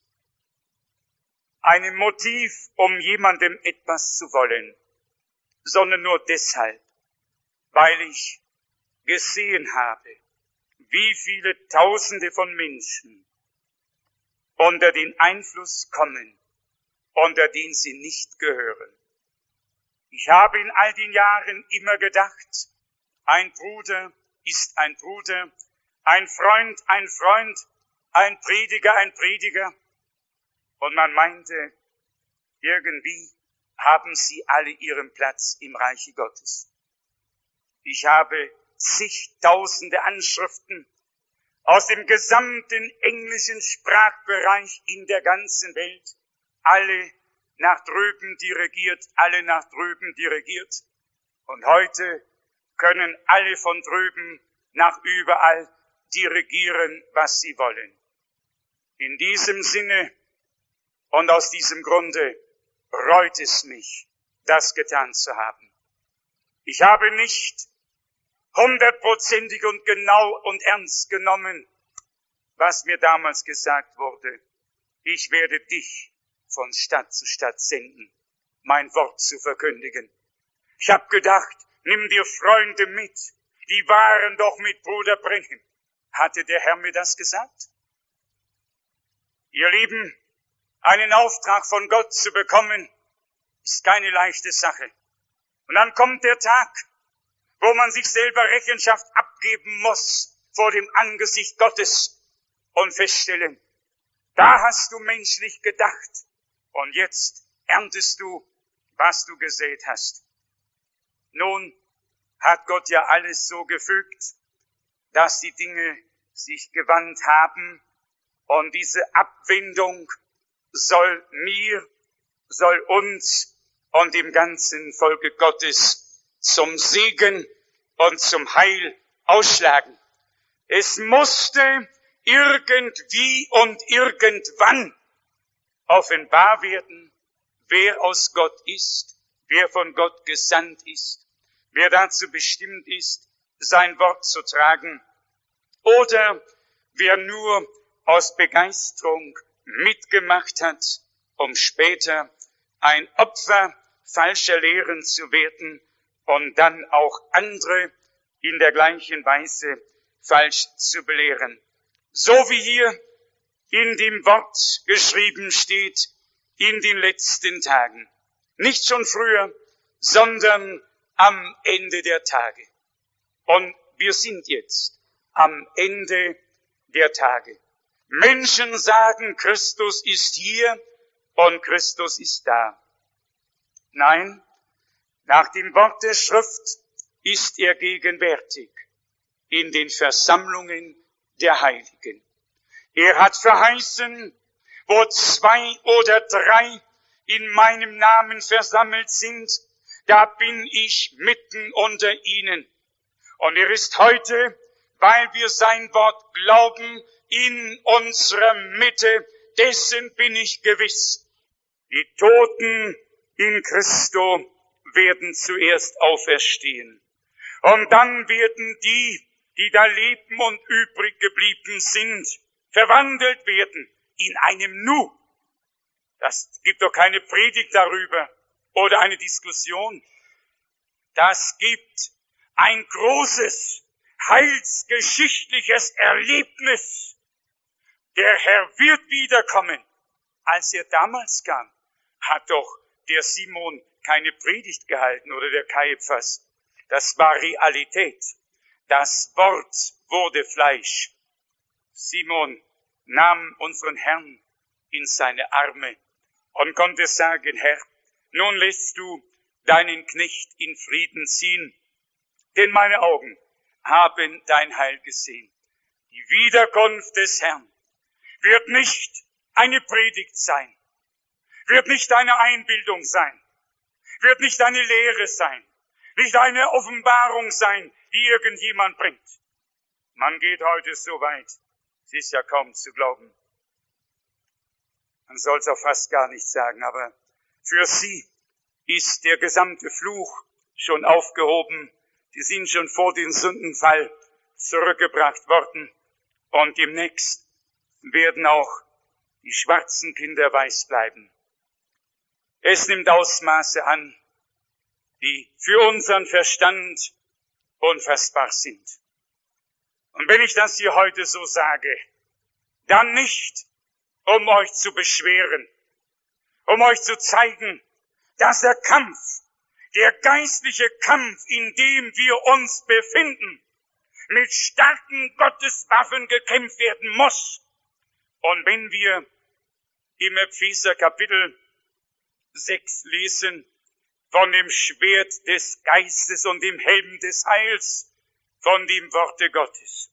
Motiv, um jemandem etwas zu wollen, sondern nur deshalb, weil ich gesehen habe, wie viele Tausende von Menschen unter den Einfluss kommen, unter den sie nicht gehören. Ich habe in all den Jahren immer gedacht, ein Bruder ist ein Bruder, ein Freund, ein Freund, ein Prediger, ein Prediger. Und man meinte, irgendwie haben sie alle ihren Platz im Reiche Gottes. Ich habe zigtausende Anschriften aus dem gesamten englischen Sprachbereich in der ganzen Welt, alle nach drüben dirigiert, alle nach drüben dirigiert. Und heute können alle von drüben nach überall dirigieren, was sie wollen. In diesem Sinne und aus diesem Grunde reut es mich, das getan zu haben. Ich habe nicht hundertprozentig und genau und ernst genommen, was mir damals gesagt wurde. Ich werde dich von Stadt zu Stadt senden, mein Wort zu verkündigen. Ich habe gedacht, nimm dir Freunde mit, die waren doch mit Bruder Brenhem. Hatte der Herr mir das gesagt? Ihr Lieben, einen Auftrag von Gott zu bekommen, ist keine leichte Sache. Und dann kommt der Tag, wo man sich selber Rechenschaft abgeben muss vor dem Angesicht Gottes und feststellen, da hast du menschlich gedacht und jetzt erntest du, was du gesät hast. Nun hat Gott ja alles so gefügt, dass die Dinge sich gewandt haben und diese Abwendung soll mir, soll uns und dem ganzen Volke Gottes zum Segen und zum Heil ausschlagen. Es musste irgendwie und irgendwann offenbar werden, wer aus Gott ist, wer von Gott gesandt ist, wer dazu bestimmt ist, sein Wort zu tragen, oder wer nur aus Begeisterung mitgemacht hat, um später ein Opfer falscher Lehren zu werden und dann auch andere in der gleichen Weise falsch zu belehren. So wie hier in dem Wort geschrieben steht, in den letzten Tagen. Nicht schon früher, sondern am Ende der Tage. Und wir sind jetzt am Ende der Tage. Menschen sagen, Christus ist hier und Christus ist da. Nein, nach dem Wort der Schrift ist er gegenwärtig in den Versammlungen der Heiligen. Er hat verheißen, wo zwei oder drei in meinem Namen versammelt sind, da bin ich mitten unter ihnen. Und er ist heute, weil wir sein Wort glauben, in unserer Mitte, dessen bin ich gewiss. Die Toten in Christo werden zuerst auferstehen. Und dann werden die, die da leben und übrig geblieben sind, verwandelt werden in einem Nu. Das gibt doch keine Predigt darüber oder eine Diskussion. Das gibt ein großes, heilsgeschichtliches Erlebnis. Der Herr wird wiederkommen. Als er damals kam, hat doch der Simon keine Predigt gehalten oder der Kaiphas. Das war Realität. Das Wort wurde Fleisch. Simon nahm unseren Herrn in seine Arme und konnte sagen, Herr, nun lässt du deinen Knecht in Frieden ziehen, denn meine Augen haben dein Heil gesehen. Die Wiederkunft des Herrn wird nicht eine Predigt sein, wird nicht eine Einbildung sein, wird nicht eine Lehre sein, nicht eine Offenbarung sein, die irgendjemand bringt. Man geht heute so weit, es ist ja kaum zu glauben. Man soll es auch fast gar nicht sagen, aber für sie ist der gesamte Fluch schon aufgehoben. Die sind schon vor dem Sündenfall zurückgebracht worden. Und demnächst werden auch die schwarzen Kinder weiß bleiben. Es nimmt Ausmaße an, die für unseren Verstand unfassbar sind. Und wenn ich das hier heute so sage, dann nicht, um euch zu beschweren, um euch zu zeigen, dass der Kampf, der geistliche Kampf, in dem wir uns befinden, mit starken Gotteswaffen gekämpft werden muss. Und wenn wir im Epheser Kapitel sechs lesen, von dem Schwert des Geistes und dem Helm des Heils, von dem Worte Gottes,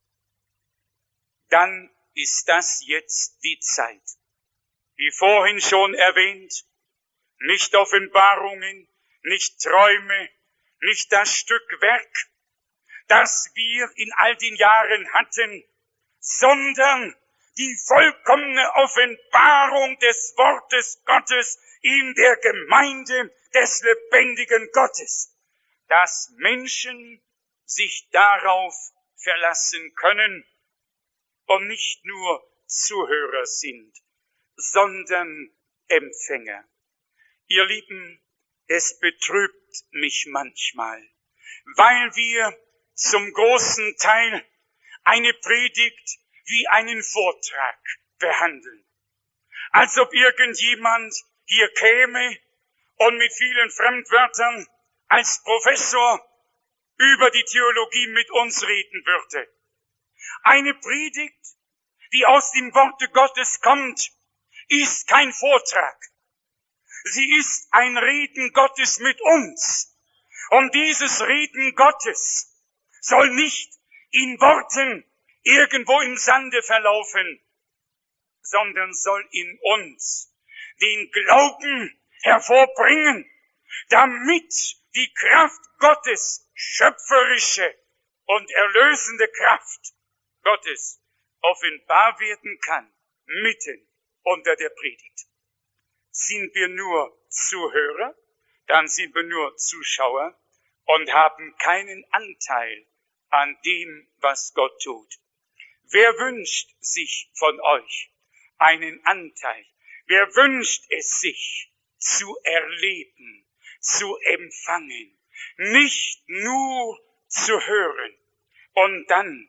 dann ist das jetzt die Zeit. Wie vorhin schon erwähnt, nicht Offenbarungen, nicht Träume, nicht das Stück Werk, das wir in all den Jahren hatten, sondern die vollkommene Offenbarung des Wortes Gottes in der Gemeinde des lebendigen Gottes, dass Menschen sich darauf verlassen können und nicht nur Zuhörer sind, sondern Empfänger. Ihr Lieben, es betrübt mich manchmal, weil wir zum großen Teil eine Predigt wie einen Vortrag behandeln. Als ob irgendjemand hier käme und mit vielen Fremdwörtern als Professor über die Theologie mit uns reden würde. Eine Predigt, die aus dem Worte Gottes kommt, ist kein Vortrag. Sie ist ein Reden Gottes mit uns. Und dieses Reden Gottes soll nicht in Worten irgendwo im Sande verlaufen, sondern soll in uns den Glauben hervorbringen, damit die Kraft Gottes, schöpferische und erlösende Kraft Gottes, offenbar werden kann, mitten unter der Predigt. Sind wir nur Zuhörer, dann sind wir nur Zuschauer und haben keinen Anteil an dem, was Gott tut. Wer wünscht sich von euch einen Anteil? Wer wünscht es sich zu erleben, zu empfangen, nicht nur zu hören und dann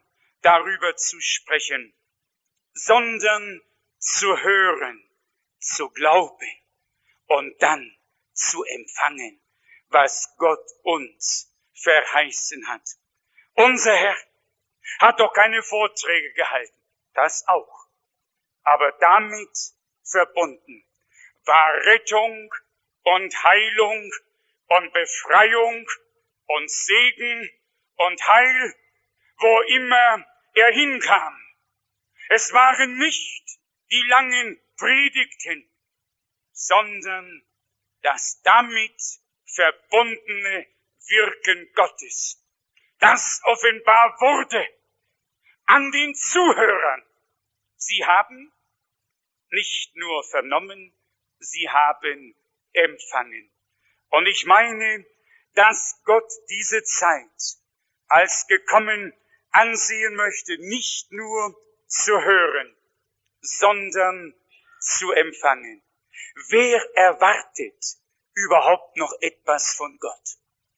darüber zu sprechen, sondern zu hören, zu glauben und dann zu empfangen, was Gott uns verheißen hat. Unser Herr hat doch keine Vorträge gehalten, das auch. Aber damit verbunden war Rettung und Heilung und Befreiung und Segen und Heil, wo immer er hinkam. Es waren nicht die langen Predigten, sondern das damit verbundene Wirken Gottes, das offenbar wurde an den Zuhörern. Sie haben nicht nur vernommen, sie haben empfangen. Und ich meine, dass Gott diese Zeit als gekommen ansehen möchte, nicht nur zu hören, sondern zu empfangen. Wer erwartet überhaupt noch etwas von Gott?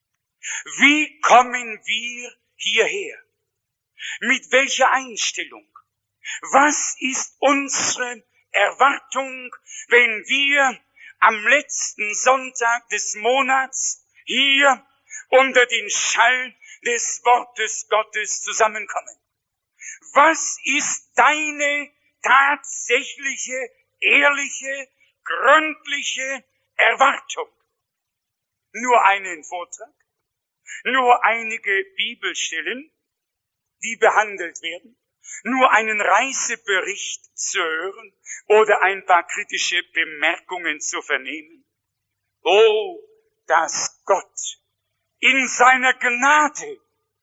Wie kommen wir hierher? Mit welcher Einstellung? Was ist unsere Erwartung, wenn wir am letzten Sonntag des Monats hier unter den Schall des Wortes Gottes zusammenkommen? Was ist deine tatsächliche, ehrliche, gründliche Erwartung? Nur einen Vortrag? Nur einige Bibelstellen, die behandelt werden? Nur einen Reisebericht zu hören oder ein paar kritische Bemerkungen zu vernehmen? Oh, dass Gott in seiner Gnade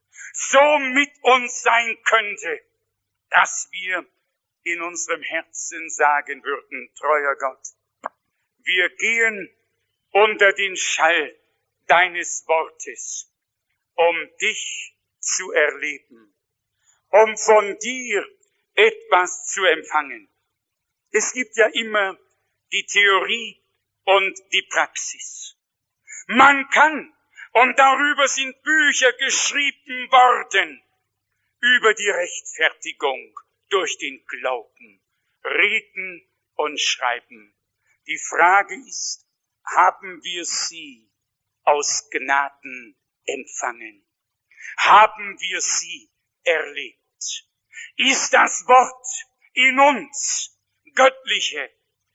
so mit uns sein könnte, dass wir in unserem Herzen sagen würden, treuer Gott, wir gehen unter den Schall deines Wortes, um dich zu erleben, um von dir etwas zu empfangen. Es gibt ja immer die Theorie und die Praxis. Man kann, und darüber sind Bücher geschrieben worden, über die Rechtfertigung durch den Glauben, reden und schreiben. Die Frage ist, haben wir sie aus Gnaden empfangen? Haben wir sie erlebt? Ist das Wort in uns göttliche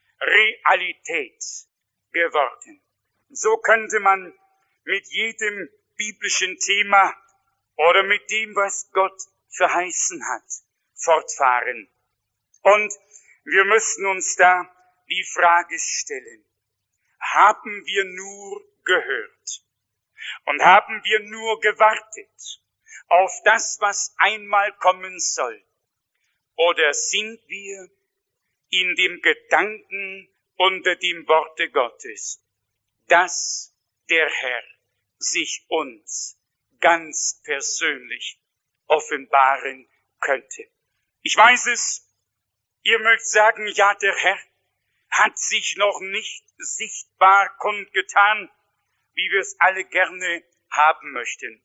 Realität geworden? So könnte man mit jedem biblischen Thema oder mit dem, was Gott verheißen hat, fortfahren. Und wir müssen uns da die Frage stellen, haben wir nur gehört und haben wir nur gewartet auf das, was einmal kommen soll? Oder sind wir in dem Gedanken unter dem Worte Gottes, dass der Herr sich uns ganz persönlich offenbaren könnte? Ich weiß es, ihr mögt sagen, ja, der Herr hat sich noch nicht sichtbar kundgetan, wie wir es alle gerne haben möchten.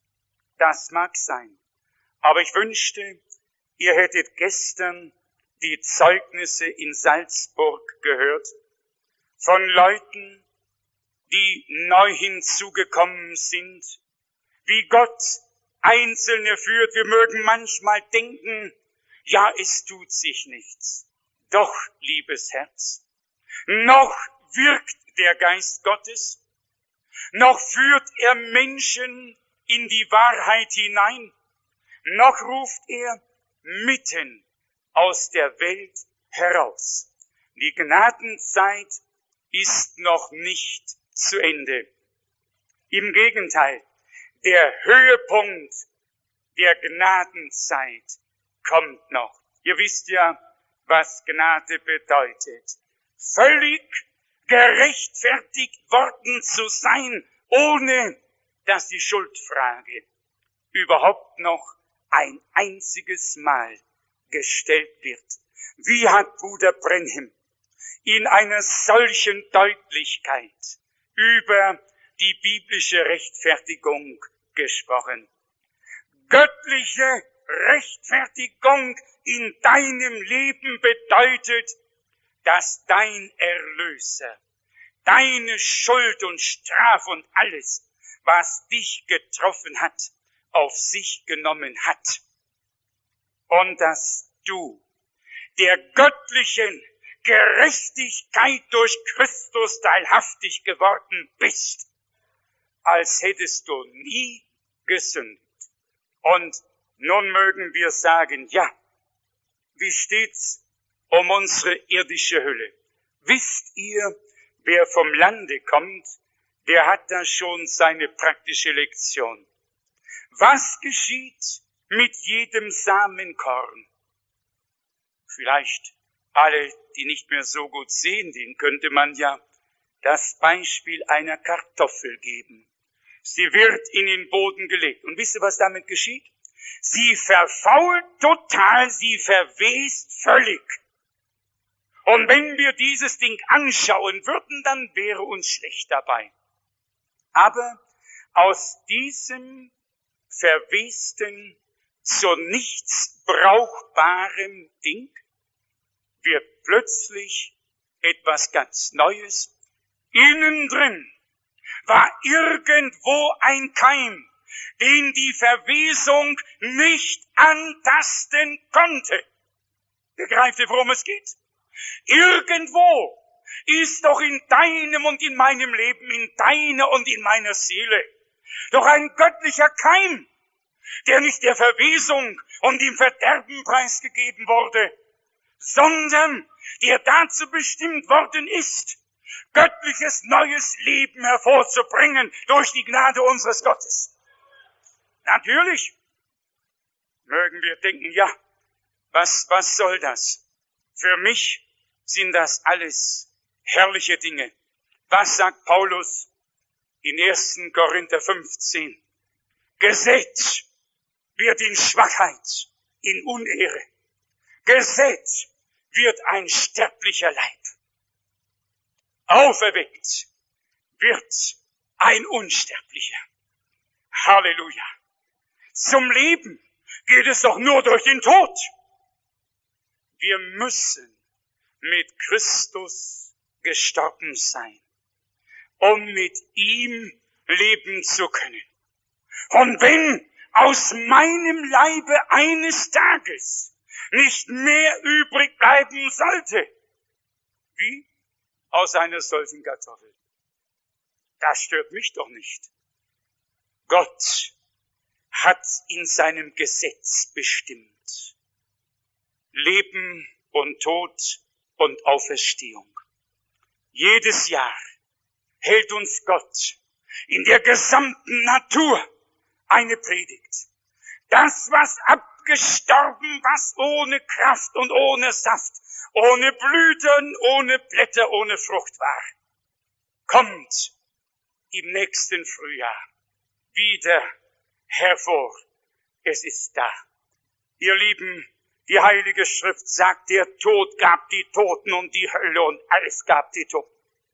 Das mag sein. Aber ich wünschte, ihr hättet gestern die Zeugnisse in Salzburg gehört von Leuten, die neu hinzugekommen sind, wie Gott Einzelne führt. Wir mögen manchmal denken, ja, es tut sich nichts. Doch, liebes Herz, noch wirkt der Geist Gottes, noch führt er Menschen in die Wahrheit hinein, noch ruft er mitten aus der Welt heraus. Die Gnadenzeit ist noch nicht zu Ende. Im Gegenteil, der Höhepunkt der Gnadenzeit kommt noch. Ihr wisst ja, was Gnade bedeutet. Völlig gerechtfertigt worden zu sein, ohne dass die Schuldfrage überhaupt noch ein einziges Mal gestellt wird. Wie hat Bruder Branham in einer solchen Deutlichkeit über die biblische Rechtfertigung gesprochen? Göttliche Rechtfertigung in deinem Leben bedeutet, dass dein Erlöser deine Schuld und Strafe und alles, was dich getroffen hat, auf sich genommen hat. Und dass du der göttlichen Gerechtigkeit durch Christus teilhaftig geworden bist, als hättest du nie gesündigt. Und nun mögen wir sagen, ja, wie steht's um unsere irdische Hülle? Wisst ihr, wer vom Lande kommt, der hat da schon seine praktische Lektion. Was geschieht mit jedem Samenkorn? Vielleicht alle, die nicht mehr so gut sehen, denen könnte man ja das Beispiel einer Kartoffel geben. Sie wird in den Boden gelegt. Und wisst ihr, was damit geschieht? Sie verfault total, sie verwest völlig. Und wenn wir dieses Ding anschauen würden, dann wäre uns schlecht dabei. Aber aus diesem verwesten, zu nichts brauchbarem Ding wird plötzlich etwas ganz Neues. Innen drin war irgendwo ein Keim, den die Verwesung nicht antasten konnte. Begreift ihr, worum es geht? Irgendwo ist doch in deinem und in meinem Leben, in deiner und in meiner Seele, doch ein göttlicher Keim, der nicht der Verwesung und dem Verderben preisgegeben wurde, sondern der dazu bestimmt worden ist, göttliches neues Leben hervorzubringen durch die Gnade unseres Gottes. Natürlich mögen wir denken, ja, was, was soll das? Für mich sind das alles herrliche Dinge. Was sagt Paulus in ersten Korinther fünfzehn? Gesät wird in Schwachheit, in Unehre. Gesät wird ein sterblicher Leib. Auferweckt wird ein Unsterblicher. Halleluja. Zum Leben geht es doch nur durch den Tod. Wir müssen mit Christus gestorben sein, um mit ihm leben zu können. Und wenn aus meinem Leibe eines Tages nicht mehr übrig bleiben sollte, wie aus einer solchen Kartoffel, das stört mich doch nicht. Gott hat in seinem Gesetz bestimmt Leben und Tod und Auferstehung. Jedes Jahr hält uns Gott in der gesamten Natur eine Predigt. Das, was abgestorben, was ohne Kraft und ohne Saft, ohne Blüten, ohne Blätter, ohne Frucht war, kommt im nächsten Frühjahr wieder hervor. Es ist da. Ihr Lieben, die Heilige Schrift sagt, der Tod gab die Toten und die Hölle und alles gab die Toten.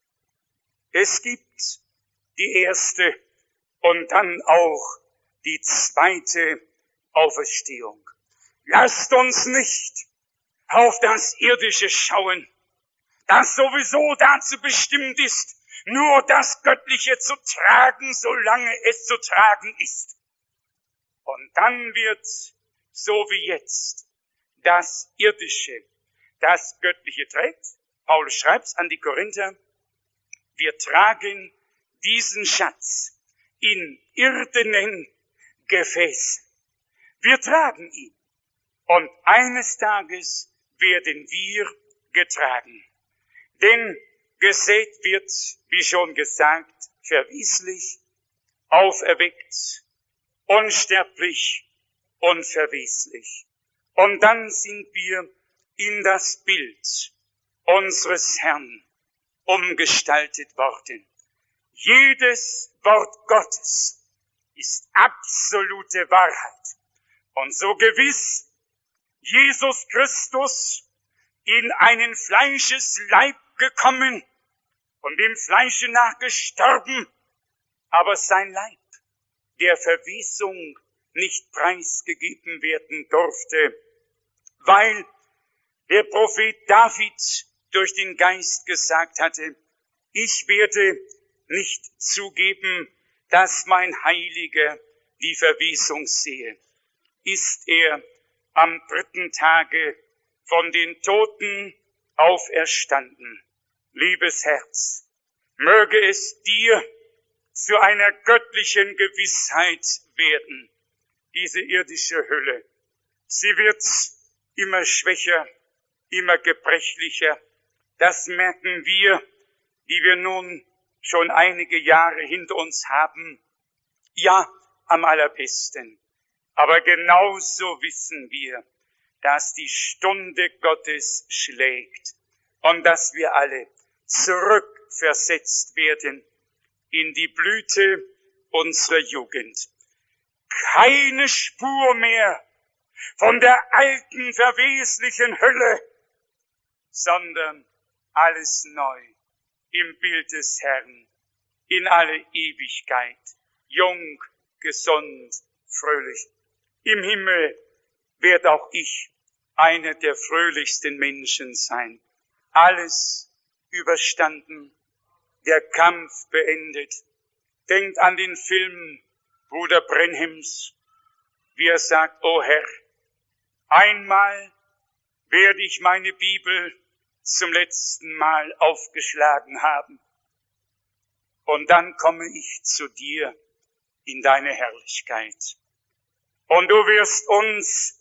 Es gibt die erste und dann auch die zweite Auferstehung. Lasst uns nicht auf das Irdische schauen, das sowieso dazu bestimmt ist, nur das Göttliche zu tragen, solange es zu tragen ist. Und dann wird, so wie jetzt, das Irdische, das Göttliche trägt. Paulus schreibt an die Korinther, wir tragen diesen Schatz in irdenen Gefäßen. Wir tragen ihn. Und eines Tages werden wir getragen. Denn gesät wird, wie schon gesagt, verweslich, auferweckt, unsterblich, unverweslich. Und dann sind wir in das Bild unseres Herrn umgestaltet worden. Jedes Wort Gottes ist absolute Wahrheit. Und so gewiss Jesus Christus in einen Fleischesleib gekommen und dem Fleische nach gestorben, aber sein Leib der Verwesung nicht preisgegeben werden durfte, weil der Prophet David durch den Geist gesagt hatte, ich werde nicht zugeben, dass mein Heiliger die Verwesung sehe. Ist er am dritten Tage von den Toten auferstanden. Liebes Herz, möge es dir zu einer göttlichen Gewissheit werden, diese irdische Hülle. Sie wird immer schwächer, immer gebrechlicher. Das merken wir, die wir nun schon einige Jahre hinter uns haben. Ja, am allerbesten. Aber genauso wissen wir, dass die Stunde Gottes schlägt und dass wir alle zurückversetzt werden in die Blüte unserer Jugend. Keine Spur mehr von der alten, verweslichen Hülle, sondern alles neu im Bild des Herrn, in alle Ewigkeit, jung, gesund, fröhlich. Im Himmel wird auch ich einer der fröhlichsten Menschen sein. Alles überstanden, der Kampf beendet. Denkt an den Film Bruder Brenhims, wie er sagt, o Herr, einmal werde ich meine Bibel zum letzten Mal aufgeschlagen haben. Und dann komme ich zu dir in deine Herrlichkeit. Und du wirst uns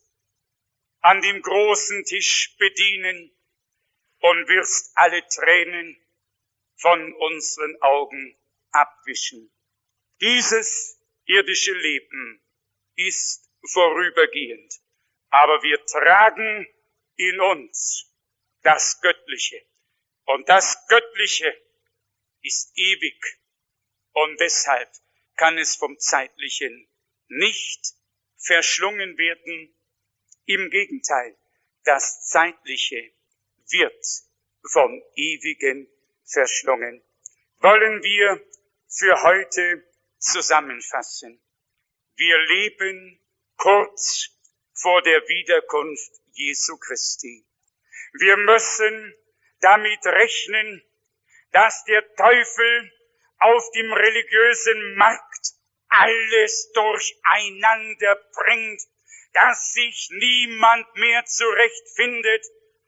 an dem großen Tisch bedienen und wirst alle Tränen von unseren Augen abwischen. Dieses irdische Leben ist vorübergehend, aber wir tragen in uns das Göttliche. Und das Göttliche ist ewig. Und deshalb kann es vom Zeitlichen nicht verschlungen werden. Im Gegenteil, das Zeitliche wird vom Ewigen verschlungen. Wollen wir für heute zusammenfassen. Wir leben kurz vor der Wiederkunft Jesu Christi. Wir müssen damit rechnen, dass der Teufel auf dem religiösen Markt alles durcheinander bringt, dass sich niemand mehr zurechtfindet,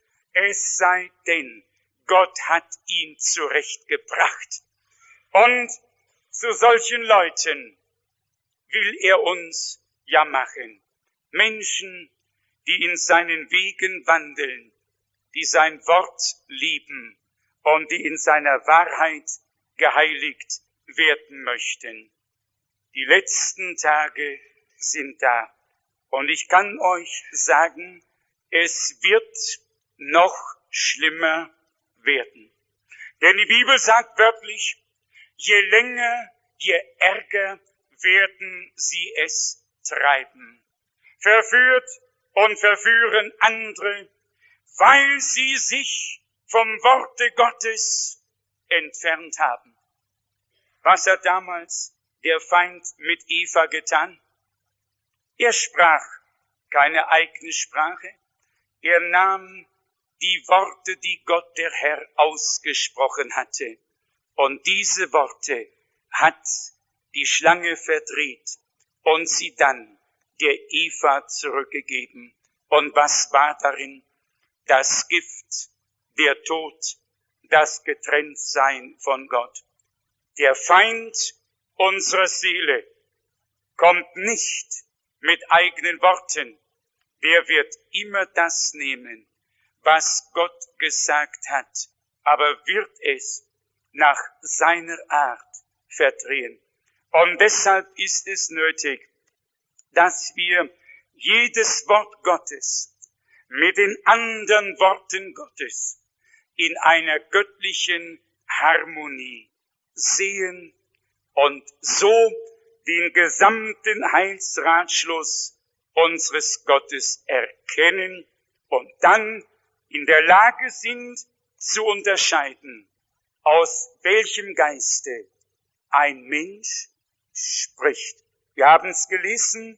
es sei denn, Gott hat ihn zurechtgebracht. Und zu solchen Leuten will er uns ja machen. Menschen, die in seinen Wegen wandeln, die sein Wort lieben und die in seiner Wahrheit geheiligt werden möchten. Die letzten Tage sind da. Und ich kann euch sagen, es wird noch schlimmer werden. Denn die Bibel sagt wörtlich, je länger, je ärger werden sie es treiben. Verführt und verführen andere, weil sie sich vom Worte Gottes entfernt haben. Was hat damals der Feind mit Eva getan? Er sprach keine eigene Sprache. Er nahm die Worte, die Gott der Herr ausgesprochen hatte. Und diese Worte hat die Schlange verdreht und sie dann der Eva zurückgegeben. Und was war darin? Das Gift, der Tod, das Getrenntsein von Gott. Der Feind unserer Seele kommt nicht mit eigenen Worten. Der wird immer das nehmen, was Gott gesagt hat, aber wird es nach seiner Art verdrehen. Und deshalb ist es nötig, dass wir jedes Wort Gottes mit den anderen Worten Gottes in einer göttlichen Harmonie sehen und so den gesamten Heilsratschluss unseres Gottes erkennen und dann in der Lage sind zu unterscheiden, aus welchem Geiste ein Mensch spricht. Wir haben es gelesen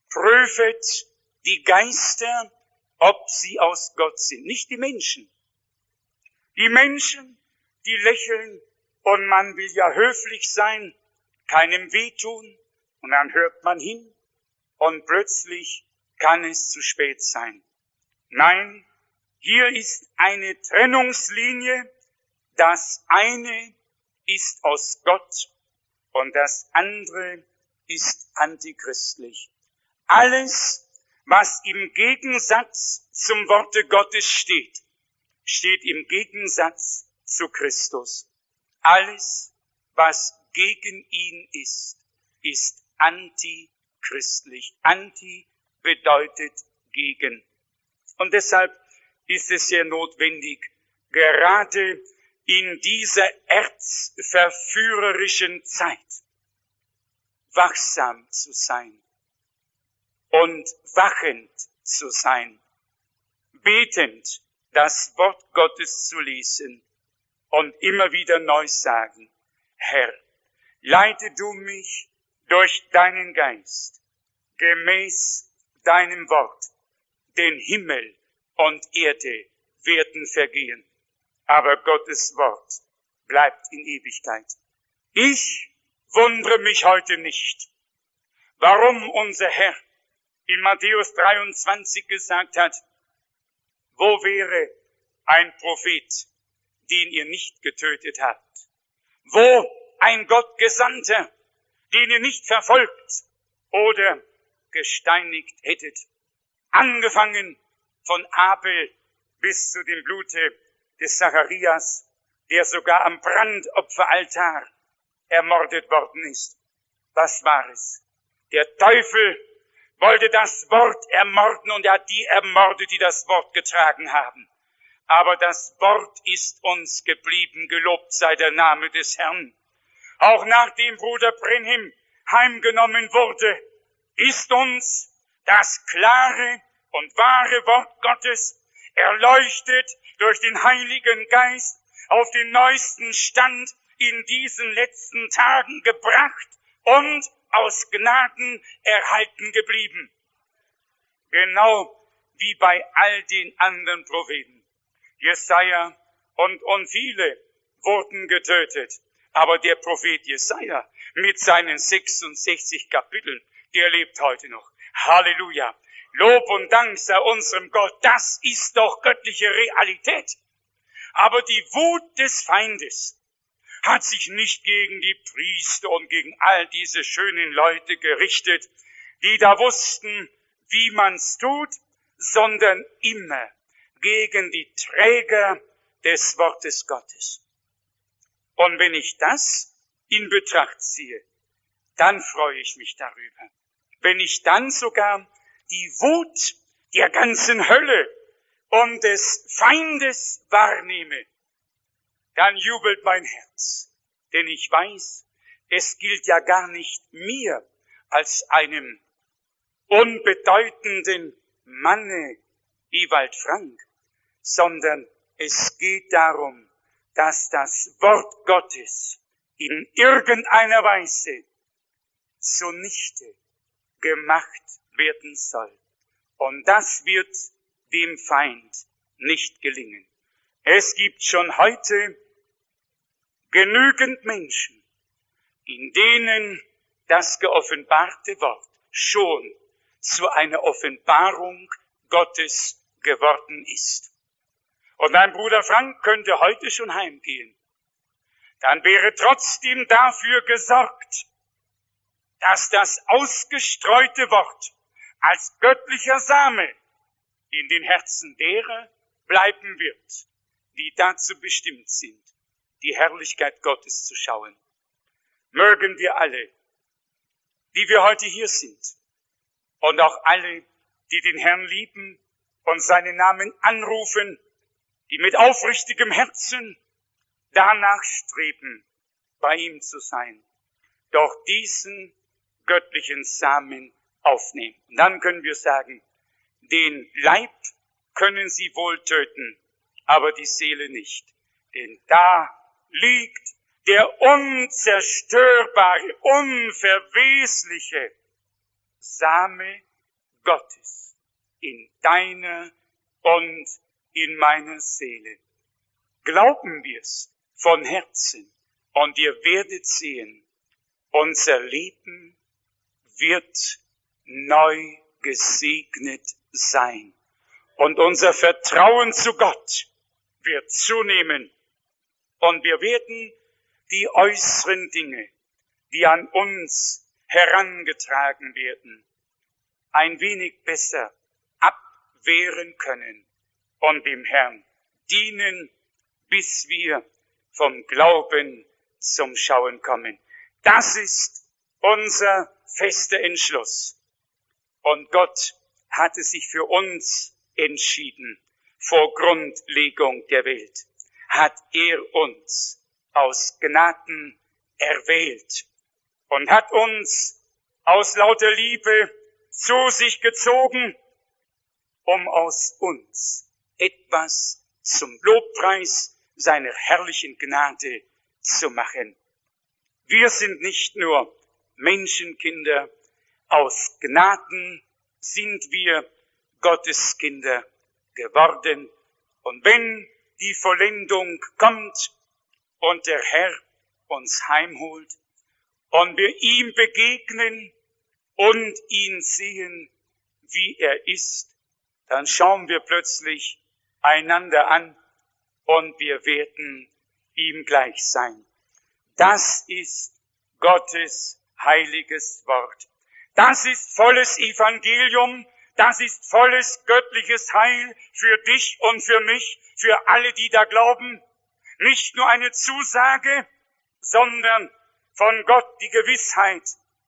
prüfet die Geister, ob sie aus Gott sind. Nicht die Menschen. Die Menschen, die lächeln und man will ja höflich sein, keinem wehtun und dann hört man hin und plötzlich kann es zu spät sein. Nein, hier ist eine Trennungslinie. Das eine ist aus Gott und das andere ist antichristlich. Alles, was im Gegensatz zum Worte Gottes steht, steht im Gegensatz zu Christus. Alles, was gegen ihn ist, ist antichristlich. Anti bedeutet gegen. Und deshalb ist es sehr notwendig, gerade in dieser erzverführerischen Zeit wachsam zu sein und wachend zu sein, betend das Wort Gottes zu lesen und immer wieder neu sagen, Herr, leite du mich durch deinen Geist, gemäß deinem Wort, denn Himmel und Erde werden vergehen, aber Gottes Wort bleibt in Ewigkeit. Ich wundere mich heute nicht, warum unser Herr in Matthäus dreiundzwanzig gesagt hat, wo wäre ein Prophet, den ihr nicht getötet habt? Wo ein Gottgesandter, den ihr nicht verfolgt oder gesteinigt hättet? Angefangen von Abel bis zu dem Blute des Zacharias, der sogar am Brandopferaltar ermordet worden ist. Was war es? Der Teufel wollte das Wort ermorden und er hat die ermordet, die das Wort getragen haben. Aber das Wort ist uns geblieben, gelobt sei der Name des Herrn. Auch nachdem Bruder Brenhim heimgenommen wurde, ist uns das klare und wahre Wort Gottes erleuchtet durch den Heiligen Geist auf den neuesten Stand in diesen letzten Tagen gebracht und aus Gnaden erhalten geblieben. Genau wie bei all den anderen Propheten. Jesaja und, und viele wurden getötet. Aber der Prophet Jesaja mit seinen sechsundsechzig Kapiteln, der lebt heute noch. Halleluja. Lob und Dank sei unserem Gott. Das ist doch göttliche Realität. Aber die Wut des Feindes hat sich nicht gegen die Priester und gegen all diese schönen Leute gerichtet, die da wussten, wie man's tut, sondern immer gegen die Träger des Wortes Gottes. Und wenn ich das in Betracht ziehe, dann freue ich mich darüber. Wenn ich dann sogar die Wut der ganzen Hölle und des Feindes wahrnehme, dann jubelt mein Herz, denn ich weiß, es gilt ja gar nicht mir als einem unbedeutenden Manne, Ewald Frank, sondern es geht darum, dass das Wort Gottes in irgendeiner Weise zunichte gemacht werden soll. Und das wird dem Feind nicht gelingen. Es gibt schon heute genügend Menschen, in denen das geoffenbarte Wort schon zu einer Offenbarung Gottes geworden ist. Und mein Bruder Frank könnte heute schon heimgehen. Dann wäre trotzdem dafür gesorgt, dass das ausgestreute Wort als göttlicher Same in den Herzen derer bleiben wird, die dazu bestimmt sind, die Herrlichkeit Gottes zu schauen. Mögen wir alle, die wir heute hier sind, und auch alle, die den Herrn lieben und seinen Namen anrufen, die mit aufrichtigem Herzen danach streben, bei ihm zu sein, doch diesen göttlichen Samen aufnehmen. Und dann können wir sagen, den Leib können sie wohl töten, aber die Seele nicht. Denn da liegt der unzerstörbare, unverwesliche Same Gottes in deiner und in meiner Seele. Glauben wir's von Herzen und ihr werdet sehen, unser Leben wird neu gesegnet sein und unser Vertrauen zu Gott wird zunehmen und wir werden die äußeren Dinge, die an uns herangetragen werden, ein wenig besser abwehren können und dem Herrn dienen, bis wir vom Glauben zum Schauen kommen. Das ist unser fester Entschluss. Und Gott hatte sich für uns entschieden. Vor Grundlegung der Welt hat er uns aus Gnaden erwählt und hat uns aus lauter Liebe zu sich gezogen, um aus uns etwas zum Lobpreis seiner herrlichen Gnade zu machen. Wir sind nicht nur Menschenkinder, aus Gnaden sind wir Gottes Kinder geworden. Und wenn die Vollendung kommt und der Herr uns heimholt und wir ihm begegnen und ihn sehen, wie er ist, dann schauen wir plötzlich einander an und wir werden ihm gleich sein. Das ist Gottes heiliges Wort. Das ist volles Evangelium, das ist volles göttliches Heil für dich und für mich, für alle, die da glauben. Nicht nur eine Zusage, sondern von Gott die Gewissheit.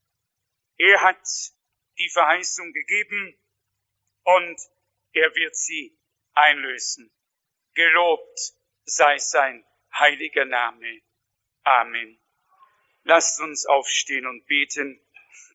Er hat die Verheißung gegeben und er wird sie einlösen. Gelobt sei sein heiliger Name. Amen. Lasst uns aufstehen und beten.